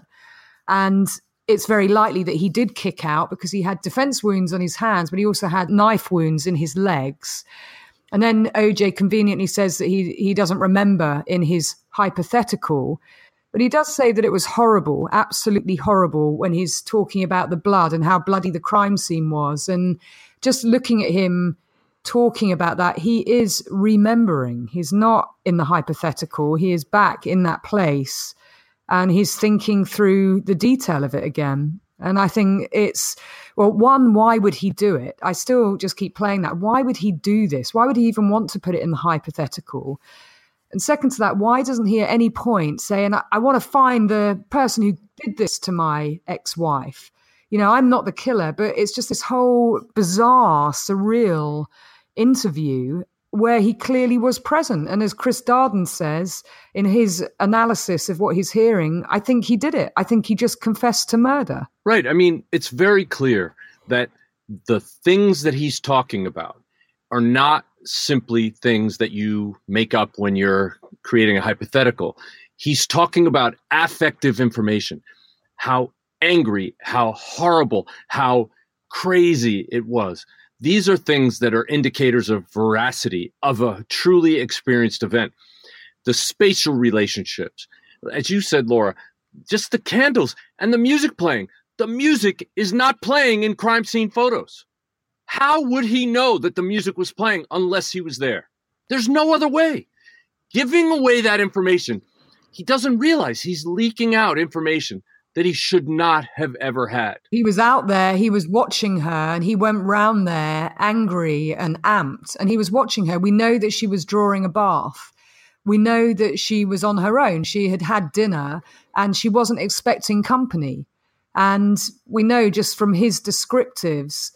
D: And it's very likely that he did kick out because he had defense wounds on his hands, but he also had knife wounds in his legs. And then O J conveniently says that he he doesn't remember in his hypothetical. But he does say that it was horrible, absolutely horrible, when he's talking about the blood and how bloody the crime scene was. And just looking at him talking about that, he is remembering. He's not in the hypothetical. He is back in that place. And he's thinking through the detail of it again. And I think it's, well, one, why would he do it? I still just keep playing that. Why would he do this? Why would he even want to put it in the hypothetical? And second to that, why doesn't he at any point say, and I, I want to find the person who did this to my ex-wife? You know, I'm not the killer, but it's just this whole bizarre, surreal interview where he clearly was present. And as Chris Darden says in his analysis of what he's hearing, I think he did it. I think he just confessed to murder.
A: Right. I mean, it's very clear that the things that he's talking about are not simply things that you make up when you're creating a hypothetical. He's talking about affective information, how angry, how horrible, how crazy it was. These are things that are indicators of veracity, of a truly experienced event. The spatial relationships, as you said, Laura, just the candles and the music playing. The music is not playing in crime scene photos. How would he know that the music was playing unless he was there? There's no other way. Giving away that information, he doesn't realize he's leaking out information that he should not have ever had.
D: He was out there, he was watching her, and he went round there angry and amped, and he was watching her. We know that she was drawing a bath. We know that she was on her own. She had had dinner, and she wasn't expecting company. And we know just from his descriptives,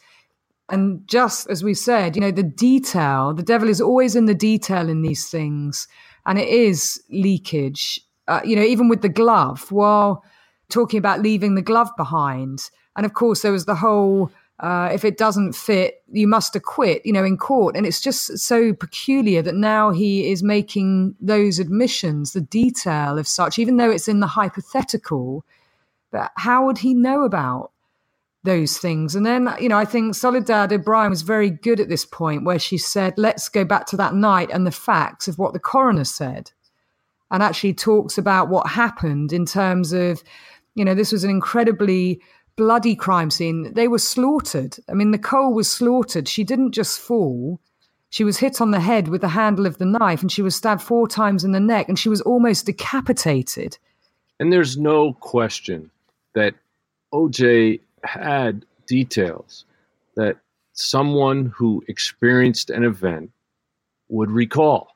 D: and just as we said, you know, the detail, the devil is always in the detail in these things. And it is leakage, uh, you know, even with the glove, while talking about leaving the glove behind. And of course, there was the whole, uh, if it doesn't fit, you must acquit, you know, in court. And it's just so peculiar that now he is making those admissions, the detail of such, even though it's in the hypothetical, but how would he know about those things? And then, you know, I think Soledad O'Brien was very good at this point where she said, let's go back to that night and the facts of what the coroner said, and actually talks about what happened in terms of, you know, this was an incredibly bloody crime scene. They were slaughtered. I mean, Nicole was slaughtered. She didn't just fall. She was hit on the head with the handle of the knife, and she was stabbed four times in the neck, and she was almost decapitated.
A: And there's no question that O J had details that someone who experienced an event would recall.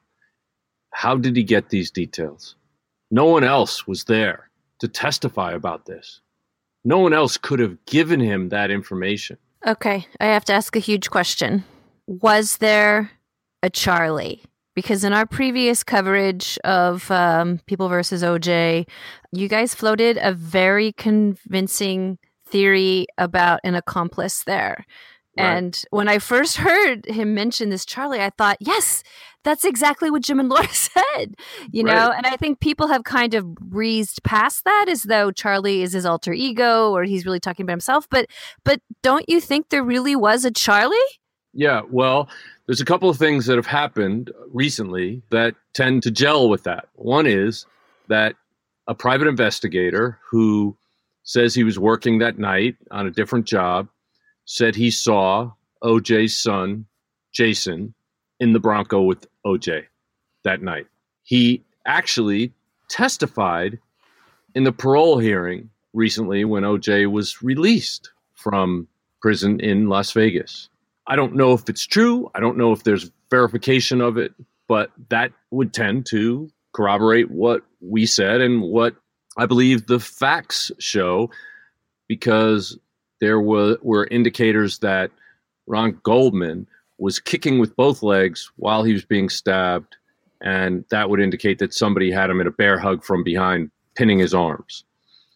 A: How did he get these details? No one else was there to testify about this. No one else could have given him that information.
E: Okay, I have to ask a huge question. Was there a Charlie? Because in our previous coverage of um, People versus O J, you guys floated a very convincing theory about an accomplice there. Right. And when I first heard him mention this Charlie, I thought, yes, that's exactly what Jim and Laura said, you know? Right. And I think people have kind of breezed past that as though Charlie is his alter ego or he's really talking about himself. But but don't you think there really was a Charlie?
A: Yeah, well, there's a couple of things that have happened recently that tend to gel with that. One is that a private investigator who says he was working that night on a different job said he saw O J's son, Jason, in the Bronco with O J that night. He actually testified in the parole hearing recently when O J was released from prison in Las Vegas. I don't know if it's true. I don't know if there's verification of it, but that would tend to corroborate what we said and what I believe the facts show, because there were, were indicators that Ron Goldman was kicking with both legs while he was being stabbed, and that would indicate that somebody had him in a bear hug from behind, pinning his arms.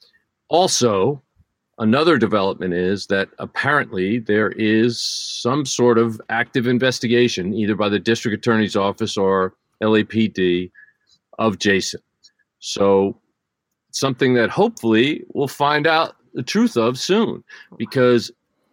A: Also, another development is that apparently there is some sort of active investigation, either by the district attorney's office or L A P D, of Jason. So something that hopefully we'll find out the truth of soon, because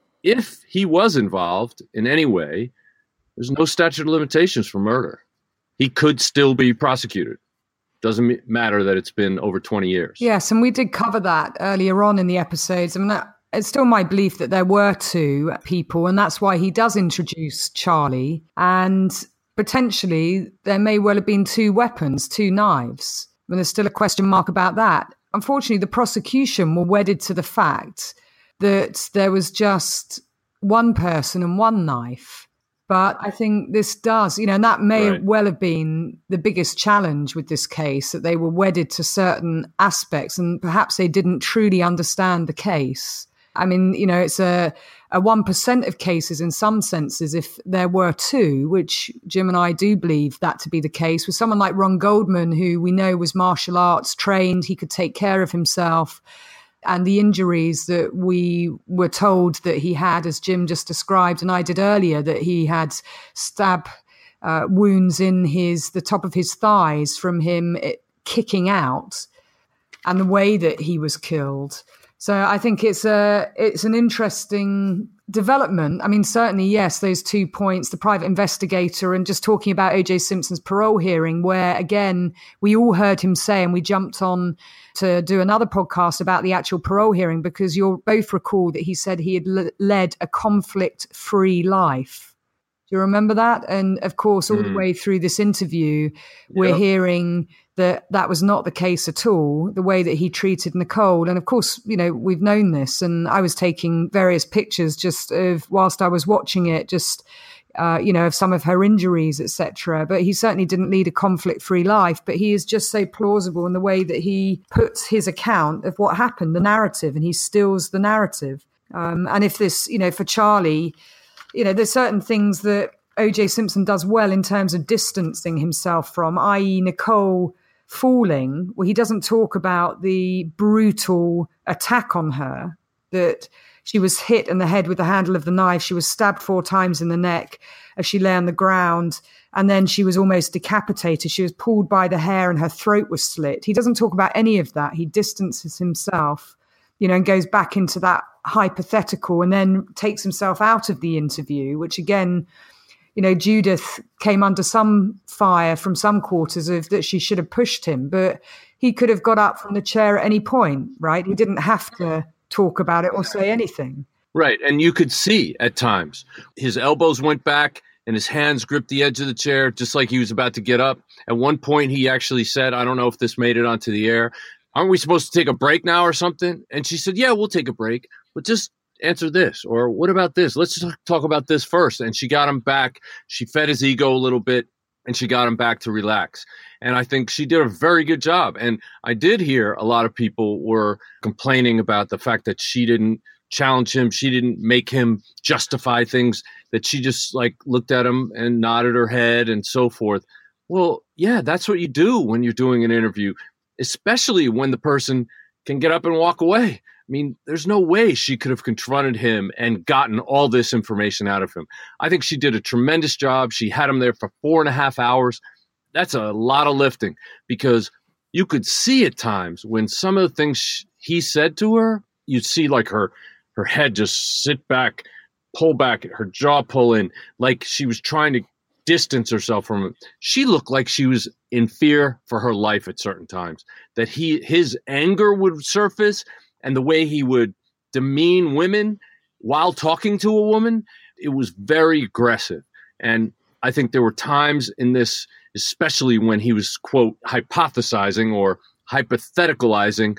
A: if he was involved in any way, there's no statute of limitations for murder. He could still be prosecuted. Doesn't matter that it's been over twenty years.
D: Yes, and we did cover that earlier on in the episodes. I mean, that, it's still my belief that there were two people, and that's why he does introduce Charlie. And potentially there may well have been two weapons, two knives. I mean, there's still a question mark about that. Unfortunately, the prosecution were wedded to the fact that there was just one person and one knife. But I think this does, you know, and that may
A: Right.
D: well have been the biggest challenge with this case, that they were wedded to certain aspects and perhaps they didn't truly understand the case. I mean, you know, it's a, a one percent of cases in some senses if there were two, which Jim and I do believe that to be the case. With someone like Ron Goldman, who we know was martial arts trained, he could take care of himself. And the injuries that we were told that he had, as Jim just described, and I did earlier, that he had stab uh, wounds in his the top of his thighs from him it, kicking out, and the way that he was killed. So I think it's a it's an interesting development. I mean, certainly, yes, those two points, the private investigator and just talking about O J Simpson's parole hearing, where, again, we all heard him say, and we jumped on to do another podcast about the actual parole hearing, because you'll both recall that he said he had le- led a conflict-free life. Do you remember that? And, of course, all mm. the way through this interview, we're yep. hearing that that was not the case at all, the way that he treated Nicole. And of course, you know, we've known this, and I was taking various pictures just of, whilst I was watching it, just, uh, you know, of some of her injuries, et cetera. But he certainly didn't lead a conflict-free life, but he is just so plausible in the way that he puts his account of what happened, the narrative, and he steals the narrative. Um, and if this, you know, for Charlie, you know, there's certain things that O J Simpson does well in terms of distancing himself from, that is. Nicole falling. Well, he doesn't talk about the brutal attack on her, that she was hit in the head with the handle of the knife. She was stabbed four times in the neck as she lay on the ground. And then she was almost decapitated. She was pulled by the hair and her throat was slit. He doesn't talk about any of that. He distances himself, you know, and goes back into that hypothetical and then takes himself out of the interview, which again, you know, Judith came under some fire from some quarters of that she should have pushed him, but he could have got up from the chair at any point, right? He didn't have to talk about it or say anything.
A: Right. And you could see at times his elbows went back and his hands gripped the edge of the chair, just like he was about to get up. At one point, he actually said, I don't know if this made it onto the air, aren't we supposed to take a break now or something? And she said, yeah, we'll take a break, but just answer this, or what about this? Let's just talk about this first. And she got him back. She fed his ego a little bit and she got him back to relax. And I think she did a very good job. And I did hear a lot of people were complaining about the fact that she didn't challenge him. She didn't make him justify things, that she just like looked at him and nodded her head and so forth. Well, yeah, that's what you do when you're doing an interview, especially when the person can get up and walk away. I mean, there's no way she could have confronted him and gotten all this information out of him. I think she did a tremendous job. She had him there for four and a half hours. That's a lot of lifting, because you could see at times when some of the things he said to her, you'd see like her, her head just sit back, pull back, her jaw pull in, like she was trying to distance herself from him. She looked like she was in fear for her life at certain times, that he, his anger would surface. And the way he would demean women while talking to a woman, it was very aggressive. And I think there were times in this, especially when he was, quote, hypothesizing or hypotheticalizing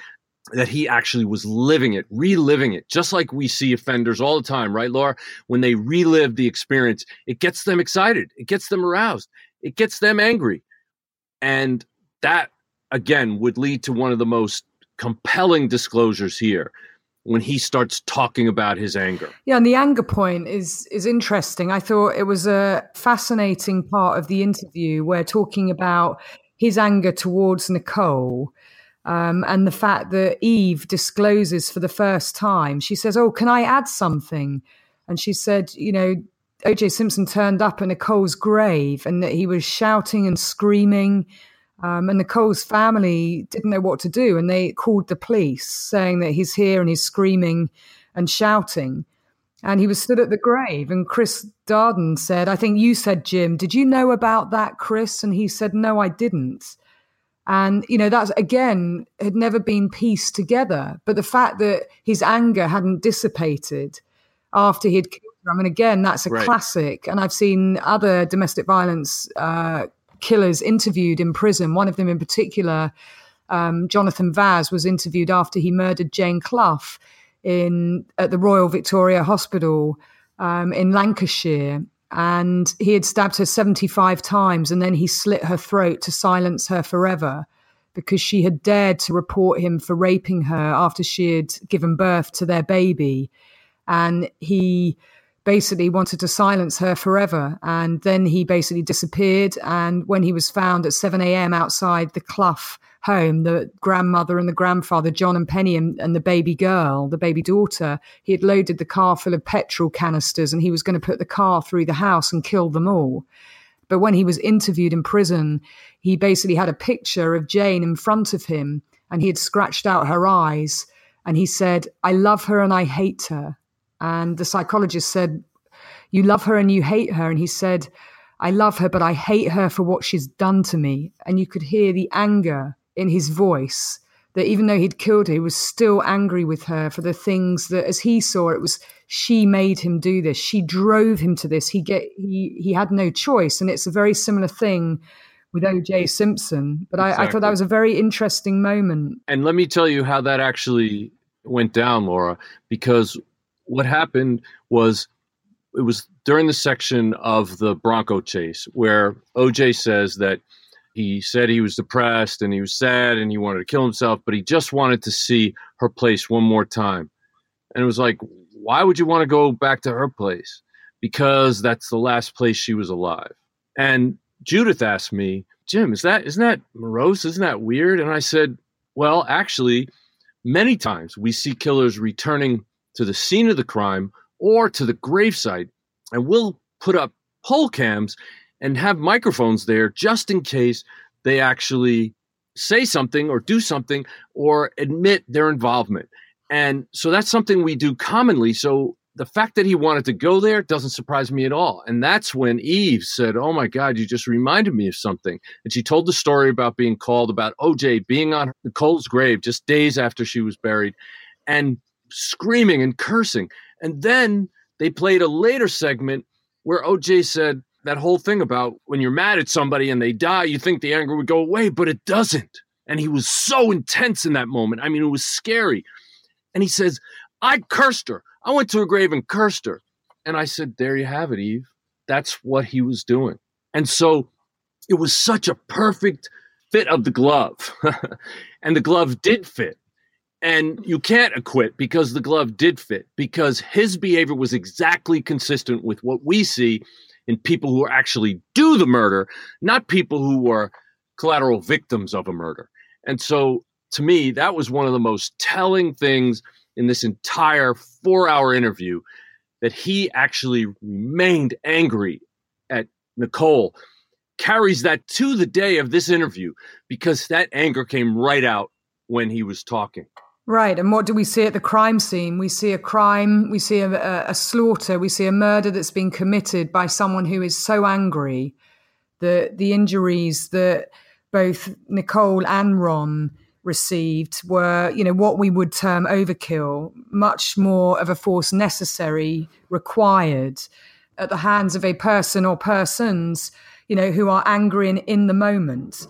A: that he actually was living it, reliving it, just like we see offenders all the time, right, Laura? When they relive the experience, it gets them excited. It gets them aroused. It gets them angry. And that, again, would lead to one of the most compelling disclosures here when he starts talking about his anger.
D: Yeah, and the anger point is is interesting. I thought it was a fascinating part of the interview where talking about his anger towards Nicole, um, and the fact that Eve discloses for the first time. She says, "Oh, can I add something?" And she said, you know, O J Simpson turned up at Nicole's grave and that he was shouting and screaming. Um, and Nicole's family didn't know what to do. And they called the police saying that he's here and he's screaming and shouting. And he was stood at the grave. And Chris Darden said, I think you said, Jim, did you know about that, Chris? And he said, no, I didn't. And, you know, that's, again, had never been pieced together. But the fact that his anger hadn't dissipated after he had killed her, I mean, again, that's a
A: right.
D: classic. And I've seen other domestic violence uh, killers interviewed in prison. One of them in particular, um, Jonathan Vaz, was interviewed after he murdered Jane Clough in at the Royal Victoria Hospital um, in Lancashire. And he had stabbed her seventy-five times, and then he slit her throat to silence her forever because she had dared to report him for raping her after she had given birth to their baby. And he basically wanted to silence her forever. And then he basically disappeared. And when he was found at seven a.m. outside the Clough home, the grandmother and the grandfather, John and Penny, and, and the baby girl, the baby daughter, he had loaded the car full of petrol canisters and he was going to put the car through the house and kill them all. But when he was interviewed in prison, he basically had a picture of Jane in front of him and he had scratched out her eyes. And he said, I love her and I hate her. And the psychologist said, you love her and you hate her. And he said, I love her, but I hate her for what she's done to me. And you could hear the anger in his voice, that even though he'd killed her, he was still angry with her for the things that, as he saw it, was she made him do this. She drove him to this. He get he he had no choice. And it's a very similar thing with O J Simpson. But exactly. I, I thought that was a very interesting moment.
A: And let me tell you how that actually went down, Laura, because what happened was it was during the section of the Bronco chase where O J says that he said he was depressed and he was sad and he wanted to kill himself, but he just wanted to see her place one more time. And it was like, why would you want to go back to her place? Because that's the last place she was alive. And Judith asked me, Jim, is that, isn't that morose? Isn't that weird? And I said, well, actually, many times we see killers returning to the scene of the crime or to the gravesite, and we'll put up poll cams and have microphones there just in case they actually say something or do something or admit their involvement. And so that's something we do commonly. So the fact that he wanted to go there doesn't surprise me at all. And that's when Eve said, oh my God, you just reminded me of something. And she told the story about being called about O J being on Nicole's grave just days after she was buried and screaming and cursing. And then they played a later segment where O J said that whole thing about when you're mad at somebody and they die, you think the anger would go away, but it doesn't. And he was so intense in that moment. I mean, it was scary. And he says, I cursed her. I went to her grave and cursed her. And I said, there you have it, Eve. That's what he was doing. And so it was such a perfect fit of the glove. And the glove did fit. And you can't acquit because the glove did fit, because his behavior was exactly consistent with what we see in people who actually do the murder, not people who were collateral victims of a murder. And so to me, that was one of the most telling things in this entire four-hour interview, that he actually remained angry at Nicole, carries that to the day of this interview, because that anger came right out when he was talking.
D: Right. And what do we see at the crime scene? We see a crime, we see a, a, a slaughter, we see a murder that's been committed by someone who is so angry that the injuries that both Nicole and Ron received were, you know, what we would term overkill, much more of a force necessary, required at the hands of a person or persons, you know, who are angry and in the moment.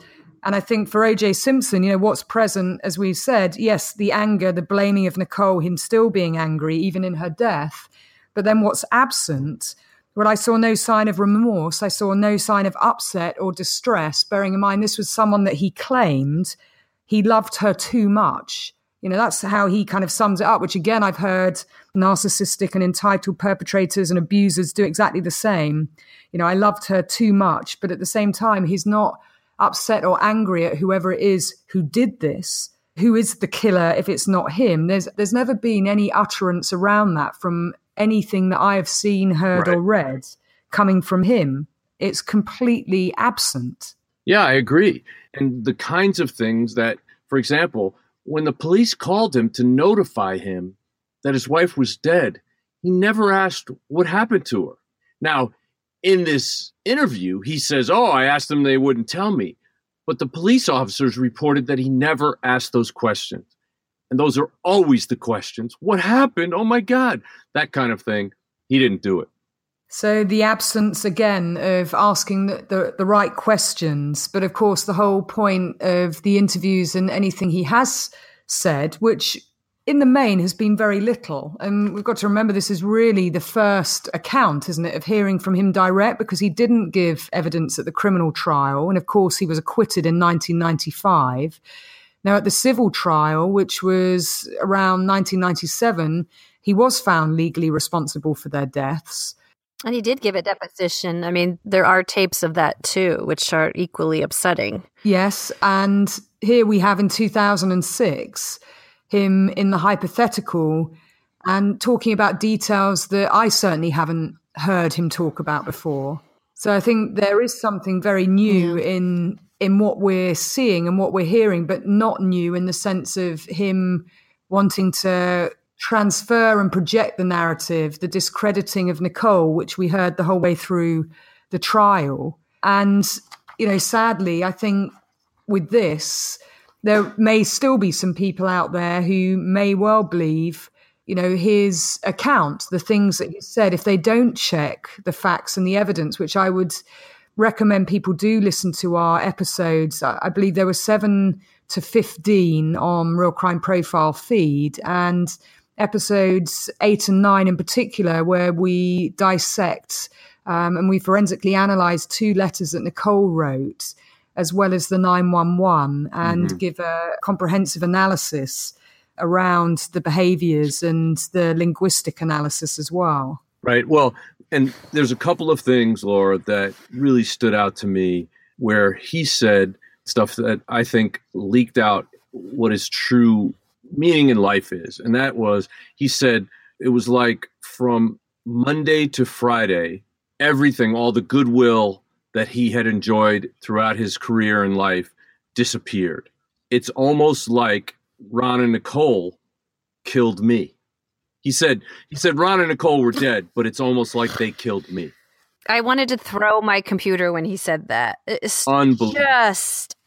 D: And I think for O J Simpson, you know, what's present, as we said, yes, the anger, the blaming of Nicole, him still being angry, even in her death. But then what's absent? Well, I saw no sign of remorse. I saw no sign of upset or distress, bearing in mind this was someone that he claimed he loved her too much. You know, that's how he kind of sums it up, which again, I've heard narcissistic and entitled perpetrators and abusers do exactly the same. You know, I loved her too much, but at the same time, he's not upset or angry at whoever it is who did this. Who is the killer if it's not him? There's there's never been any utterance around that from anything that I have seen, heard, right. or read coming from him. It's completely absent.
A: Yeah, I agree. And the kinds of things that, for example, when the police called him to notify him that his wife was dead, he never asked what happened to her. Now, in this interview, he says, oh, I asked them, they wouldn't tell me. But the police officers reported that he never asked those questions. And those are always the questions. What happened? Oh, my God. That kind of thing. He didn't do it.
D: So the absence, again, of asking the, the, the right questions. But, of course, the whole point of the interviews and anything he has said, which in the main has been very little. And we've got to remember this is really the first account, isn't it, of hearing from him direct, because he didn't give evidence at the criminal trial. And, of course, he was acquitted in nineteen ninety-five. Now, at the civil trial, which was around nineteen ninety-seven, he was found legally responsible for their deaths.
E: And he did give a deposition. I mean, there are tapes of that too, which are equally upsetting.
D: Yes. And here we have in two thousand six, him in the hypothetical and talking about details that I certainly haven't heard him talk about before. So I think there is something very new yeah. in in what we're seeing and what we're hearing, but not new in the sense of him wanting to transfer and project the narrative, the discrediting of Nicole, which we heard the whole way through the trial. And, you know, sadly, I think with this, there may still be some people out there who may well believe, you know, his account, the things that he said, if they don't check the facts and the evidence, which I would recommend people do listen to our episodes. I believe there were seven to fifteen on Real Crime Profile feed, and episodes eight and nine in particular, where we dissect um, and we forensically analyze two letters that Nicole wrote, as well as the nine one one, and mm-hmm. give a comprehensive analysis around the behaviors and the linguistic analysis as well.
A: Right. Well, and there's a couple of things, Laura, that really stood out to me where he said stuff that I think leaked out what his true meaning in life is. And that was, he said, it was like from Monday to Friday, everything, all the goodwill that he had enjoyed throughout his career and life disappeared. It's almost like Ron and Nicole killed me. He said, he said, Ron and Nicole were dead, but it's almost like they killed me.
E: I wanted to throw my computer when he said that. It's
A: unbelievable.
E: Just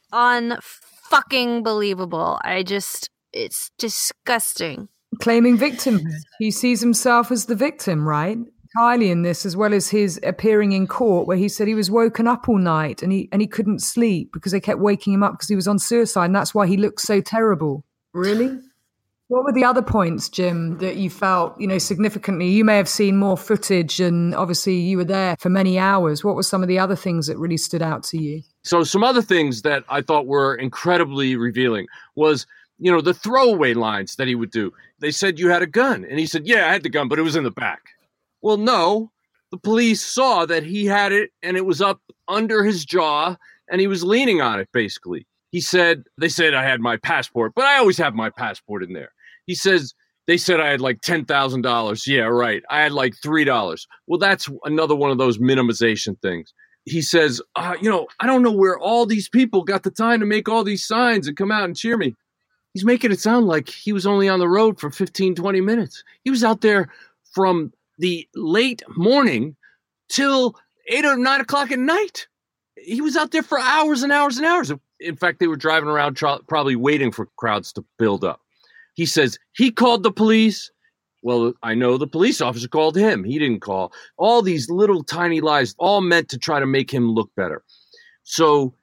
E: unfucking believable. I just, it's disgusting.
D: Claiming victimhood. He sees himself as the victim, right? Entirely in this, as well as his appearing in court where he said he was woken up all night and he and he couldn't sleep because they kept waking him up because he was on suicide, and that's why he looked so terrible. Really? What were the other points, Jim, that you felt, you know, significantly? You may have seen more footage and obviously you were there for many hours. What were some of the other things that really stood out to you?
A: So some other things that I thought were incredibly revealing was, you know, the throwaway lines that he would do. They said, you had a gun. And he said, yeah, I had the gun, but it was in the back. Well, no, the police saw that he had it and it was up under his jaw and he was leaning on it, basically. He said, they said I had my passport, but I always have my passport in there. He says, they said I had like ten thousand dollars. Yeah, right. I had like three dollars. Well, that's another one of those minimization things. He says, uh, you know, I don't know where all these people got the time to make all these signs and come out and cheer me. He's making it sound like he was only on the road for fifteen, twenty minutes. He was out there from the late morning till eight or nine o'clock at night. He was out there for hours and hours and hours. In fact, they were driving around tr- probably waiting for crowds to build up. He says he called the police. Well, I know the police officer called him. He didn't call. All these little tiny lies, all meant to try to make him look better. So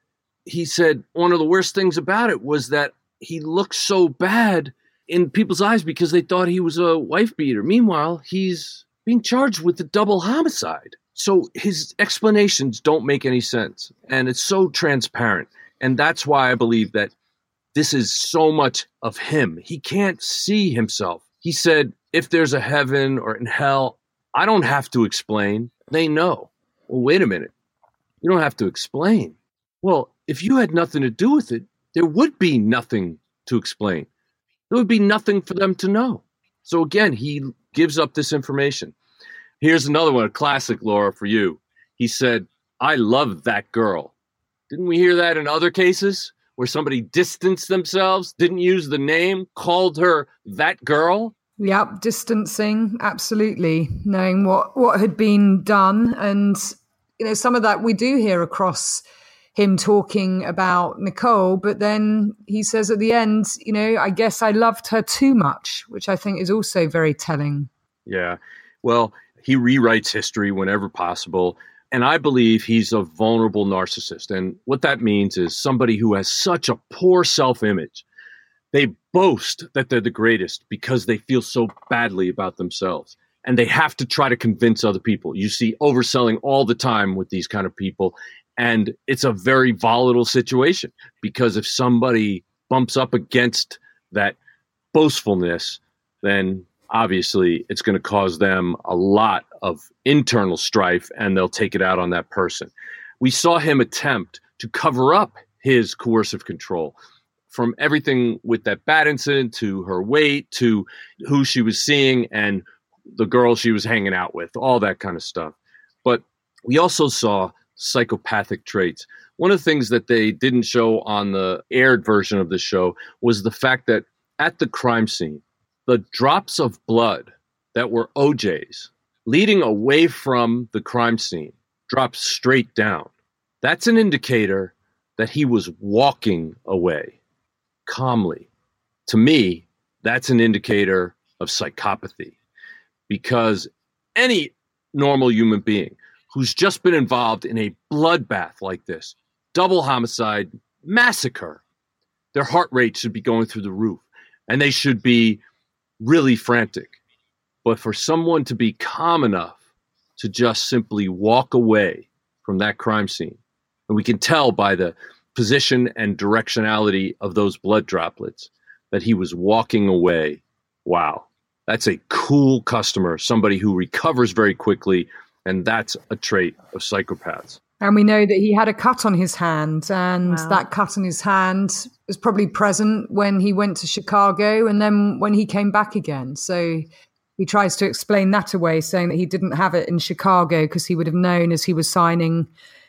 A: he said one of the worst things about it was that he looked so bad in people's eyes because they thought he was a wife beater. Meanwhile, he's being charged with a double homicide. So his explanations don't make any sense. And it's so transparent. And that's why I believe that this is so much of him. He can't see himself. He said, if there's a heaven or in hell, I don't have to explain. They know. Well, wait a minute. You don't have to explain. Well, if you had nothing to do with it, there would be nothing to explain. There would be nothing for them to know. So again, he gives up this information. Here's another one, a classic, Laura, for you. He said, I love that girl. Didn't we hear that in other cases where somebody distanced themselves, didn't use the name, called her that girl?
D: Yep, distancing, absolutely, knowing what, what had been done. And, you know, some of that we do hear across him talking about Nicole, but then he says at the end, you know, I guess I loved her too much, which I think is also very telling.
A: Yeah, well, he rewrites history whenever possible. And I believe he's a vulnerable narcissist. And what that means is somebody who has such a poor self-image. They boast that they're the greatest because they feel so badly about themselves. And they have to try to convince other people. You see overselling all the time with these kind of people. And it's a very volatile situation because if somebody bumps up against that boastfulness, then obviously it's going to cause them a lot of internal strife and they'll take it out on that person. We saw him attempt to cover up his coercive control from everything with that bat incident to her weight to who she was seeing and the girl she was hanging out with, all that kind of stuff. But we also saw psychopathic traits. One of the things that they didn't show on the aired version of the show was the fact that at the crime scene, the drops of blood that were O J's leading away from the crime scene dropped straight down. That's an indicator that he was walking away calmly. To me, that's an indicator of psychopathy because any normal human being who's just been involved in a bloodbath like this, double homicide, massacre, their heart rate should be going through the roof and they should be really frantic. But for someone to be calm enough to just simply walk away from that crime scene, and we can tell by the position and directionality of those blood droplets that he was walking away. Wow, that's a cool customer, somebody who recovers very quickly. And that's a trait of psychopaths.
D: And we know that he had a cut on his hand, and
E: wow.
D: that cut on his hand was probably present when he went to Chicago and then when he came back again. So he tries to explain that away, saying that he didn't have it in Chicago because he would have known as he was signing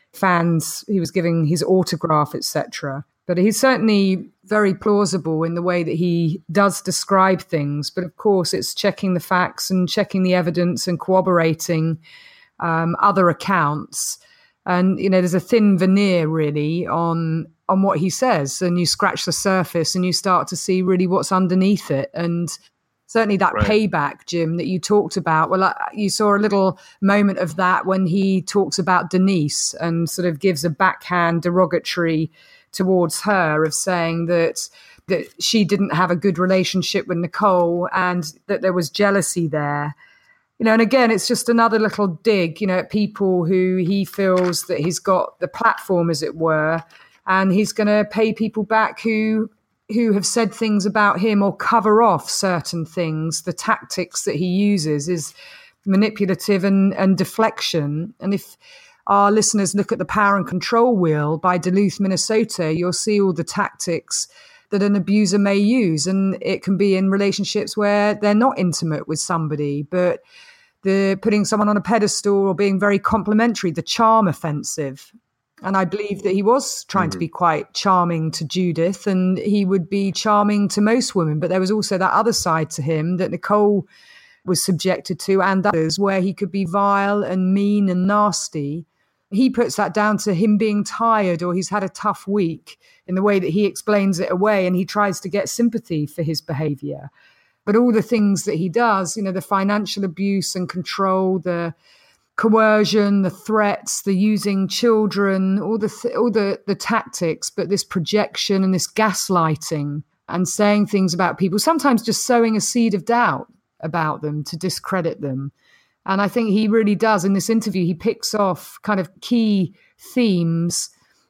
D: fans, he was giving his autograph, et cetera. But he's certainly very plausible in the way that he does describe things. But of course, it's checking the facts and checking the evidence and corroborating Um, other accounts. And, you know, there's a thin veneer really on on what he says, and you scratch the surface and you start to see really what's underneath it. And certainly that right. payback, Jim, that you talked about, well, uh, you saw a little moment of that when he talks about Denise and sort of gives a backhand derogatory towards her of saying that that she didn't have a good relationship with Nicole and that there was jealousy there. You know, and again, it's just another little dig, you know, at people who he feels that he's got the platform, as it were, and he's going to pay people back who who have said things about him or cover off certain things. The tactics that he uses is manipulative and, and deflection. And if our listeners look at the Power and Control Wheel by Duluth, Minnesota, you'll see all the tactics that an abuser may use. And it can be in relationships where they're not intimate with somebody, but the putting someone on a pedestal or being very complimentary, the charm offensive. And I believe that he was trying mm-hmm. to be quite charming to Judith, and he would be charming to most women. But there was also that other side to him that Nicole was subjected to, and others, where he could be vile and mean and nasty. He puts that down to him being tired or he's had a tough week in the way that he explains it away, and he tries to get sympathy for his behavior. But all the things that he does, you know, the financial abuse and control, the coercion, the threats, the using children, all the th- all the, the tactics, but this projection and this gaslighting and saying things about people, sometimes just sowing a seed of doubt about them to discredit them. And I think he really does. In this interview, he picks off kind of key themes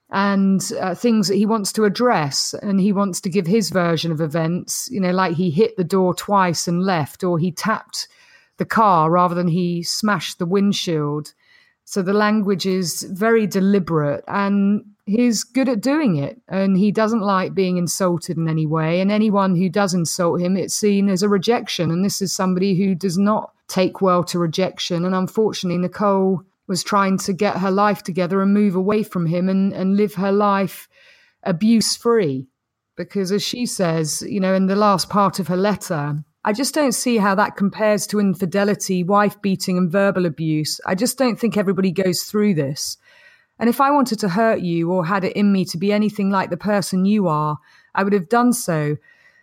D: and uh, things that he wants to address, and he wants to give his version of events, you know, like he hit the door twice and left, or he tapped the car rather than he smashed the windshield. So the language is very deliberate, and he's good at doing it, and he doesn't like being insulted in any way, and anyone who does insult him, it's seen as a rejection, and this is somebody who does not take well to rejection. And unfortunately, Nicole was trying to get her life together and move away from him and, and live her life abuse-free. Because as she says, you know, in the last part of her letter, I just don't see how that compares to infidelity, wife beating and verbal abuse. I just don't think everybody goes through this. And if I wanted to hurt you or had it in me to be anything like the person you are, I would have done so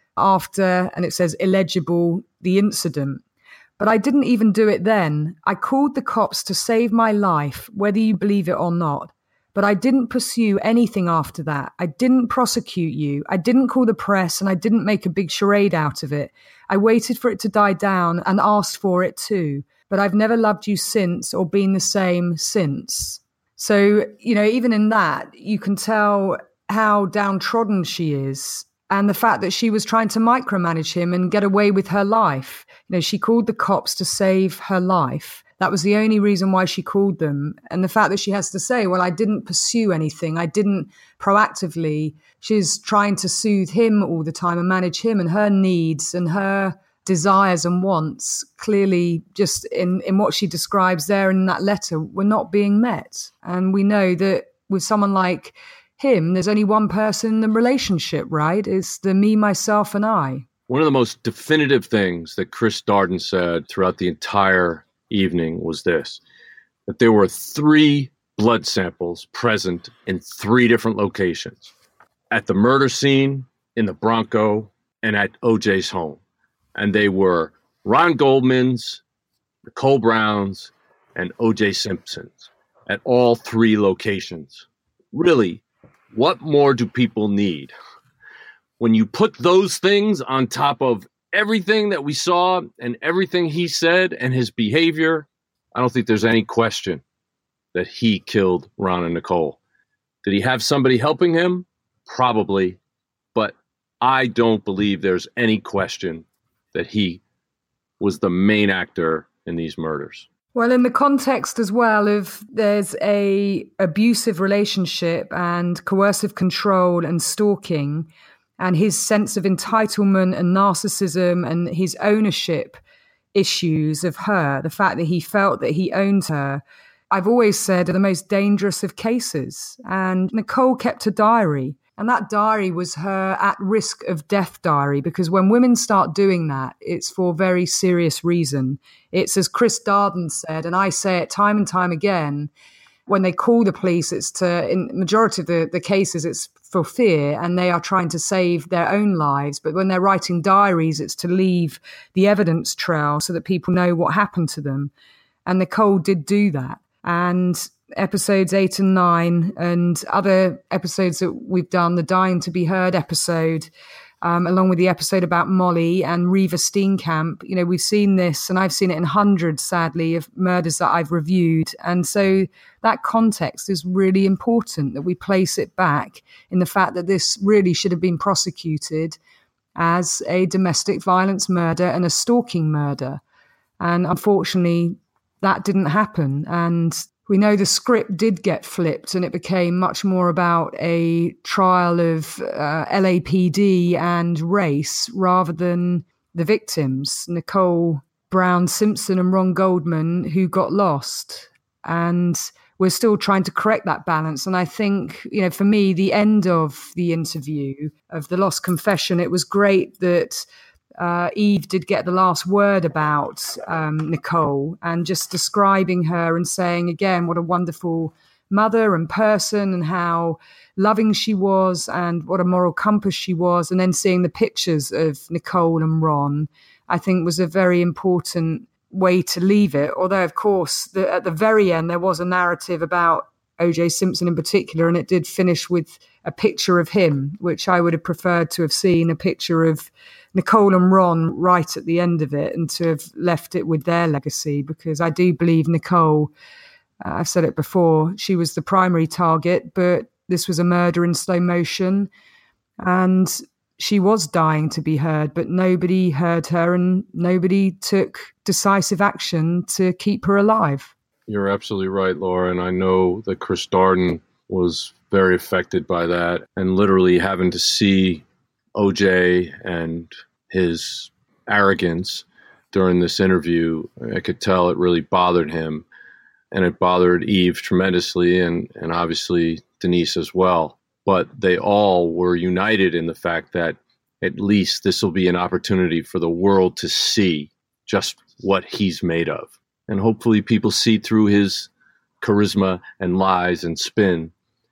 D: after, and it says illegible, the incident. But I didn't even do it then. I called the cops to save my life, whether you believe it or not. But I didn't pursue anything after that. I didn't prosecute you. I didn't call the press, and I didn't make a big charade out of it. I waited for it to die down and asked for it too. But I've never loved you since or been the same since. So, you know, even in that, you can tell how downtrodden she is, and the fact that she was trying to micromanage him and get away with her life. You know, she called the cops to save her life. That was the only reason why she called them. And the fact that she has to say, well, I didn't pursue anything. I didn't proactively. She's trying to soothe him all the time and manage him, and her needs and her desires and wants, clearly just in, in what she describes there in that letter, were not being met. And we know that with someone like him, there's only one person in the relationship, right? It's the me, myself, and I.
A: One of the most definitive things that Chris Darden said throughout the entire evening was this, that there were three blood samples present in three different locations: at the murder scene, in the Bronco, and at O J's home. And they were Ron Goldman's, Nicole Brown's, and O J Simpson's at all three locations. Really, what more do people need? When you put those things on top of everything that we saw and everything he said and his behavior, I don't think there's any question that he killed Ron and Nicole. Did he have somebody helping him? Probably. But I don't believe there's any question that he was the main actor in these murders.
D: Well, in the context as well of there's a abusive relationship and coercive control and stalking, and his sense of entitlement and narcissism and his ownership issues of her, the fact that he felt that he owned her, I've always said are the most dangerous of cases. And Nicole kept a diary, and that diary was her at risk of death diary, because when women start doing that, it's for very serious reason. It's, as Chris Darden said, and I say it time and time again, when they call the police, it's to, in majority of the, the cases, it's for fear, and they are trying to save their own lives. But when they're writing diaries, it's to leave the evidence trail so that people know what happened to them. And Nicole did do that. And episodes eight and nine and other episodes that we've done, the Dying to Be Heard episode, um, along with the episode about Molly and Reeva Steenkamp, you know, we've seen this, and I've seen it in hundreds, sadly, of murders that I've reviewed. And so that context is really important, that we place it back in the fact that this really should have been prosecuted as a domestic violence murder and a stalking murder. And unfortunately, that didn't happen. And we know the script did get flipped, and it became much more about a trial of uh, L A P D and race rather than the victims, Nicole Brown Simpson and Ron Goldman, who got lost. And we're still trying to correct that balance. And I think, you know, for me, the end of the interview of the Lost Confession, it was great that Uh, Eve did get the last word about um, Nicole, and just describing her and saying again what a wonderful mother and person and how loving she was and what a moral compass she was. And then seeing the pictures of Nicole and Ron, I think was a very important way to leave it. Although, of course, the, at the very end, there was a narrative about O J Simpson in particular, and it did finish with a picture of him, which I would have preferred to have seen a picture of Nicole and Ron right at the end of it, and to have left it with their legacy, because I do believe Nicole, uh, I've said it before, she was the primary target, but this was a murder in slow motion, and she was dying to be heard, but nobody heard her and nobody took decisive action to keep her alive.
A: You're absolutely right, Laura. And I know that Chris Darden was very affected by that, and literally having to see O J and his arrogance during this interview, I could tell it really bothered him, and it bothered Eve tremendously, and, and obviously Denise as well. But they all were united in the fact that at least this will be an opportunity for the world to see just what he's made of. And hopefully people see through his charisma and lies and spin,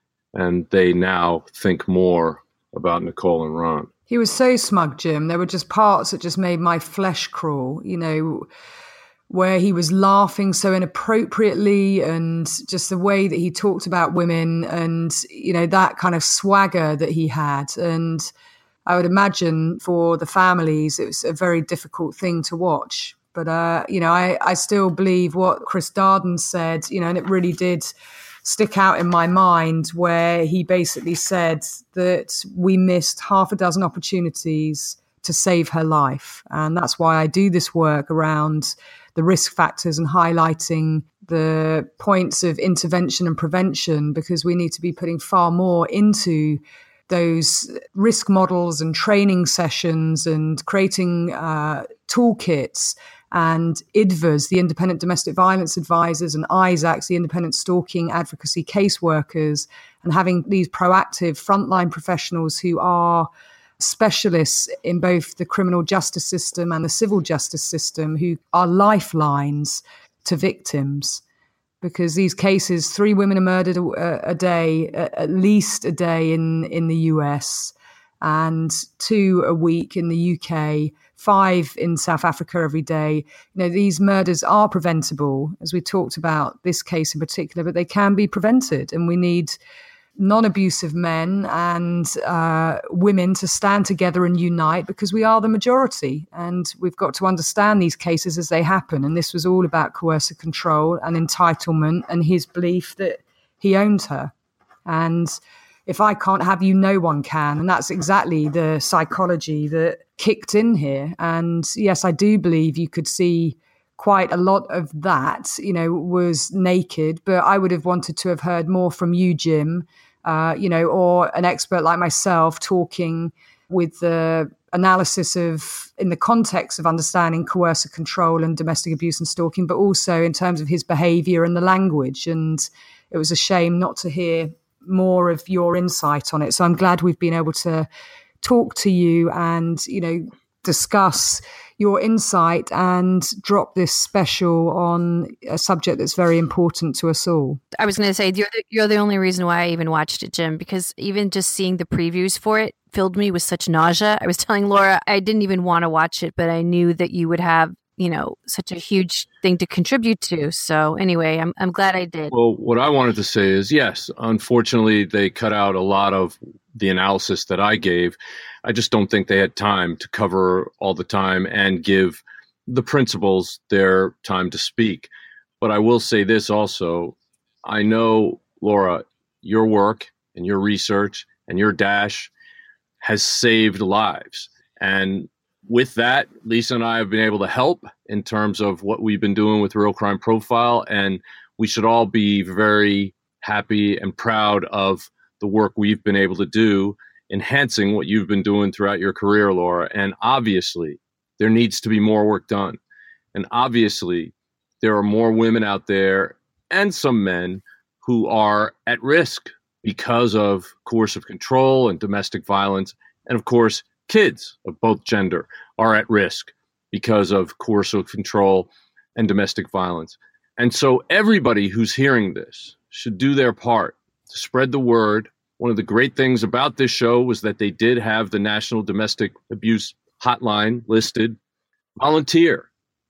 A: and they now think more about Nicole and Ron.
D: He was so smug, Jim. There were just parts that just made my flesh crawl, you know, where he was laughing so inappropriately, and just the way that he talked about women, and, you know, that kind of swagger that he had. And I would imagine for the families, it was a very difficult thing to watch. But, uh, you know, I, I still believe what Chris Darden said, you know, and it really did stick out in my mind, where he basically said that we missed half a dozen opportunities to save her life. And that's why I do this work around the risk factors and highlighting the points of intervention and prevention, because we need to be putting far more into those risk models and training sessions and creating uh, toolkits, and I D V As, the Independent Domestic Violence Advisors, and I S A Cs, the Independent Stalking Advocacy Caseworkers, and having these proactive frontline professionals who are specialists in both the criminal justice system and the civil justice system, who are lifelines to victims. Because these cases, three women are murdered a, a day, at least a day in, in the U S, and two a week in the U K, five in South Africa every day. You know, these murders are preventable, as we talked about this case in particular, but they can be prevented. And we need non-abusive men and uh, women to stand together and unite, because we are the majority, and we've got to understand these cases as they happen. And this was all about coercive control and entitlement, and his belief that he owned her. And if I can't have you, no one can. And that's exactly the psychology that kicked in here. And yes, I do believe you could see quite a lot of that, you know, was naked, but I would have wanted to have heard more from you, Jim, uh, you know, or an expert like myself talking with the analysis of, in the context of understanding coercive control and domestic abuse and stalking, but also in terms of his behavior and the language. And it was a shame not to hear more of your insight on it. So I'm glad we've been able to talk to you and, you know, discuss your insight and drop this special on a subject that's very important to us all.
E: I was going to say, you're the, you're the only reason why I even watched it, Jim, because even just seeing the previews for it filled me with such nausea. I was telling Laura, I didn't even want to watch it, but I knew that you would have, you know, such a huge thing to contribute to. So anyway, I'm I'm glad I did.
A: Well, what I wanted to say is, yes, unfortunately, they cut out a lot of the analysis that I gave. I just don't think they had time to cover all the time and give the principals their time to speak. But I will say this also. I know, Laura, your work and your research and your dash has saved lives. And with that, Lisa and I have been able to help in terms of what we've been doing with Real Crime Profile. And we should all be very happy and proud of the work we've been able to do, enhancing what you've been doing throughout your career, Laura. And obviously, there needs to be more work done. And obviously, there are more women out there and some men who are at risk because of coercive control and domestic violence. And of course, kids of both gender are at risk because of coercive control and domestic violence. And so everybody who's hearing this should do their part to spread the word. One of the great things about this show was that they did have the National Domestic Abuse Hotline listed. Volunteer.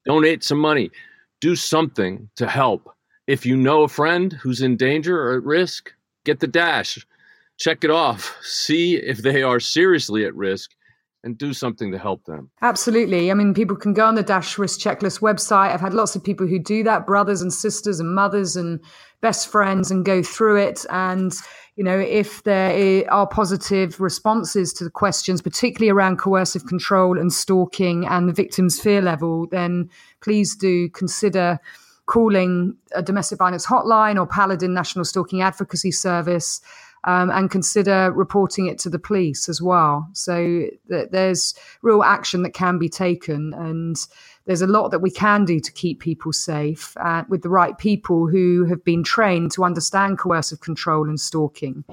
A: donate some money, do something to help. If you know a friend who's in danger or at risk, get the Dash, check it off, see if they are seriously at risk, and do something to help them.
D: Absolutely. I mean, people can go on the Dash Risk Checklist website. I've had lots of people who do that, brothers and sisters and mothers and best friends, and go through it. And, you know, if there are positive responses to the questions, particularly around coercive control and stalking and the victim's fear level, then please do consider calling a domestic violence hotline or Paladin National Stalking Advocacy Service. Um, and consider reporting it to the police as well. So th- there's real action that can be taken, and there's a lot that we can do to keep people safe uh, with the right people who have been trained to understand coercive control and stalking.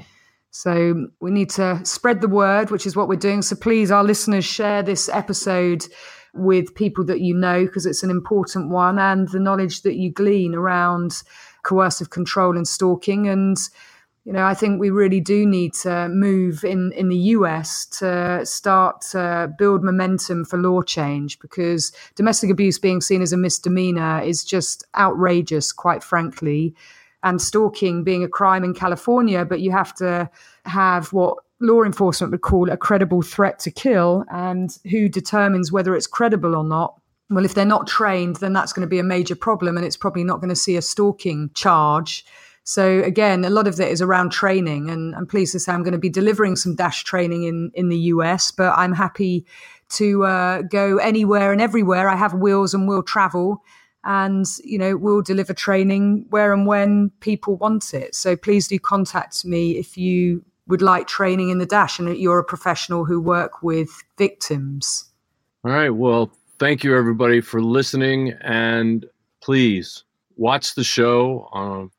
D: So we need to spread the word, which is what we're doing. So please, our listeners, share this episode with people that you know, because it's an important one, and the knowledge that you glean around coercive control and stalking. And you know, I think we really do need to move in, in the U S to start to build momentum for law change, because domestic abuse being seen as a misdemeanor is just outrageous, quite frankly. And stalking being a crime in California, but you have to have what law enforcement would call a credible threat to kill. And who determines whether it's credible or not? Well, if they're not trained, then that's going to be a major problem, and it's probably not going to see a stalking charge. So again, a lot of it is around training, and I'm pleased to say I'm going to be delivering some Dash training in, in the U S, but I'm happy to uh, go anywhere and everywhere. I have wheels and will travel, and, you know, we'll deliver training where and when people want it. So please do contact me if you would like training in the Dash and you're a professional who work with victims.
A: All right. Well, thank you, everybody, for listening. And please watch the show on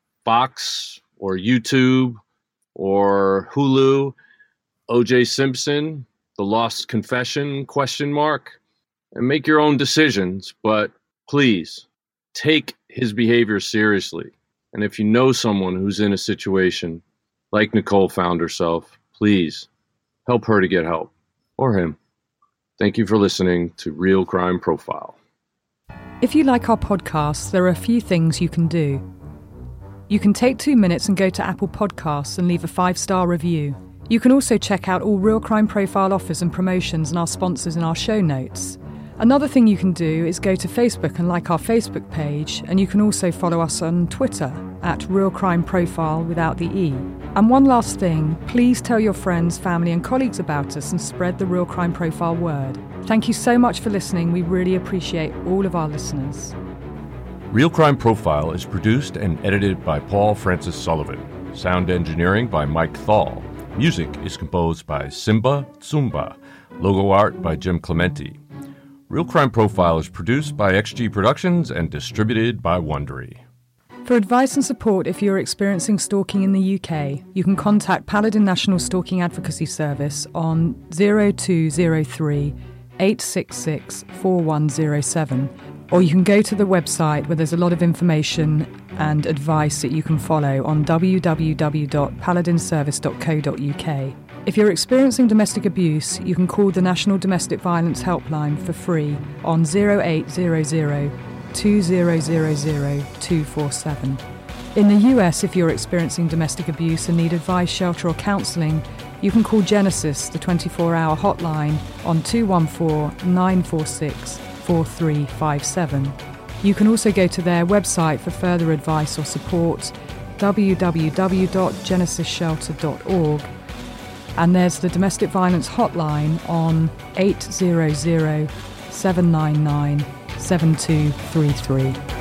A: Fox or YouTube or Hulu, O J Simpson, The Lost Confession, question mark, and make your own decisions. But please take his behavior seriously. And if you know someone who's in a situation like Nicole found herself, please help her to get help, or him. Thank you for listening to Real Crime Profile.
D: If you like our podcasts, there are a few things you can do. You can take two minutes and go to Apple Podcasts and leave a five-star review. You can also check out all Real Crime Profile offers and promotions and our sponsors in our show notes. Another thing you can do is go to Facebook and like our Facebook page, and you can also follow us on Twitter at Real Crime Profile without the E. And one last thing, please tell your friends, family and colleagues about us and spread the Real Crime Profile word. Thank you so much for listening. We really appreciate all of our listeners.
H: Real Crime Profile is produced and edited by Paul Francis Sullivan. Sound engineering by Mike Thal. Music is composed by Simba Tsumba. Logo art by Jim Clementi. Real Crime Profile is produced by X G Productions and distributed by Wondery.
D: For advice and support if you're experiencing stalking in the U K, you can contact Paladin National Stalking Advocacy Service on zero two zero three, eight six six, four one zero seven. Or you can go to the website where there's a lot of information and advice that you can follow on w w w dot paladin service dot co dot u k. If you're experiencing domestic abuse, you can call the National Domestic Violence Helpline for free on zero eight zero zero, two zero zero zero, two four seven. In the U S, if you're experiencing domestic abuse and need advice, shelter or counselling, you can call Genesis, the twenty-four hour hotline, on two one four, nine four six, four three five seven. You can also go to their website for further advice or support, w w w dot genesis shelter dot org. And there's the Domestic Violence Hotline on eight hundred, seven nine nine, seven two three three.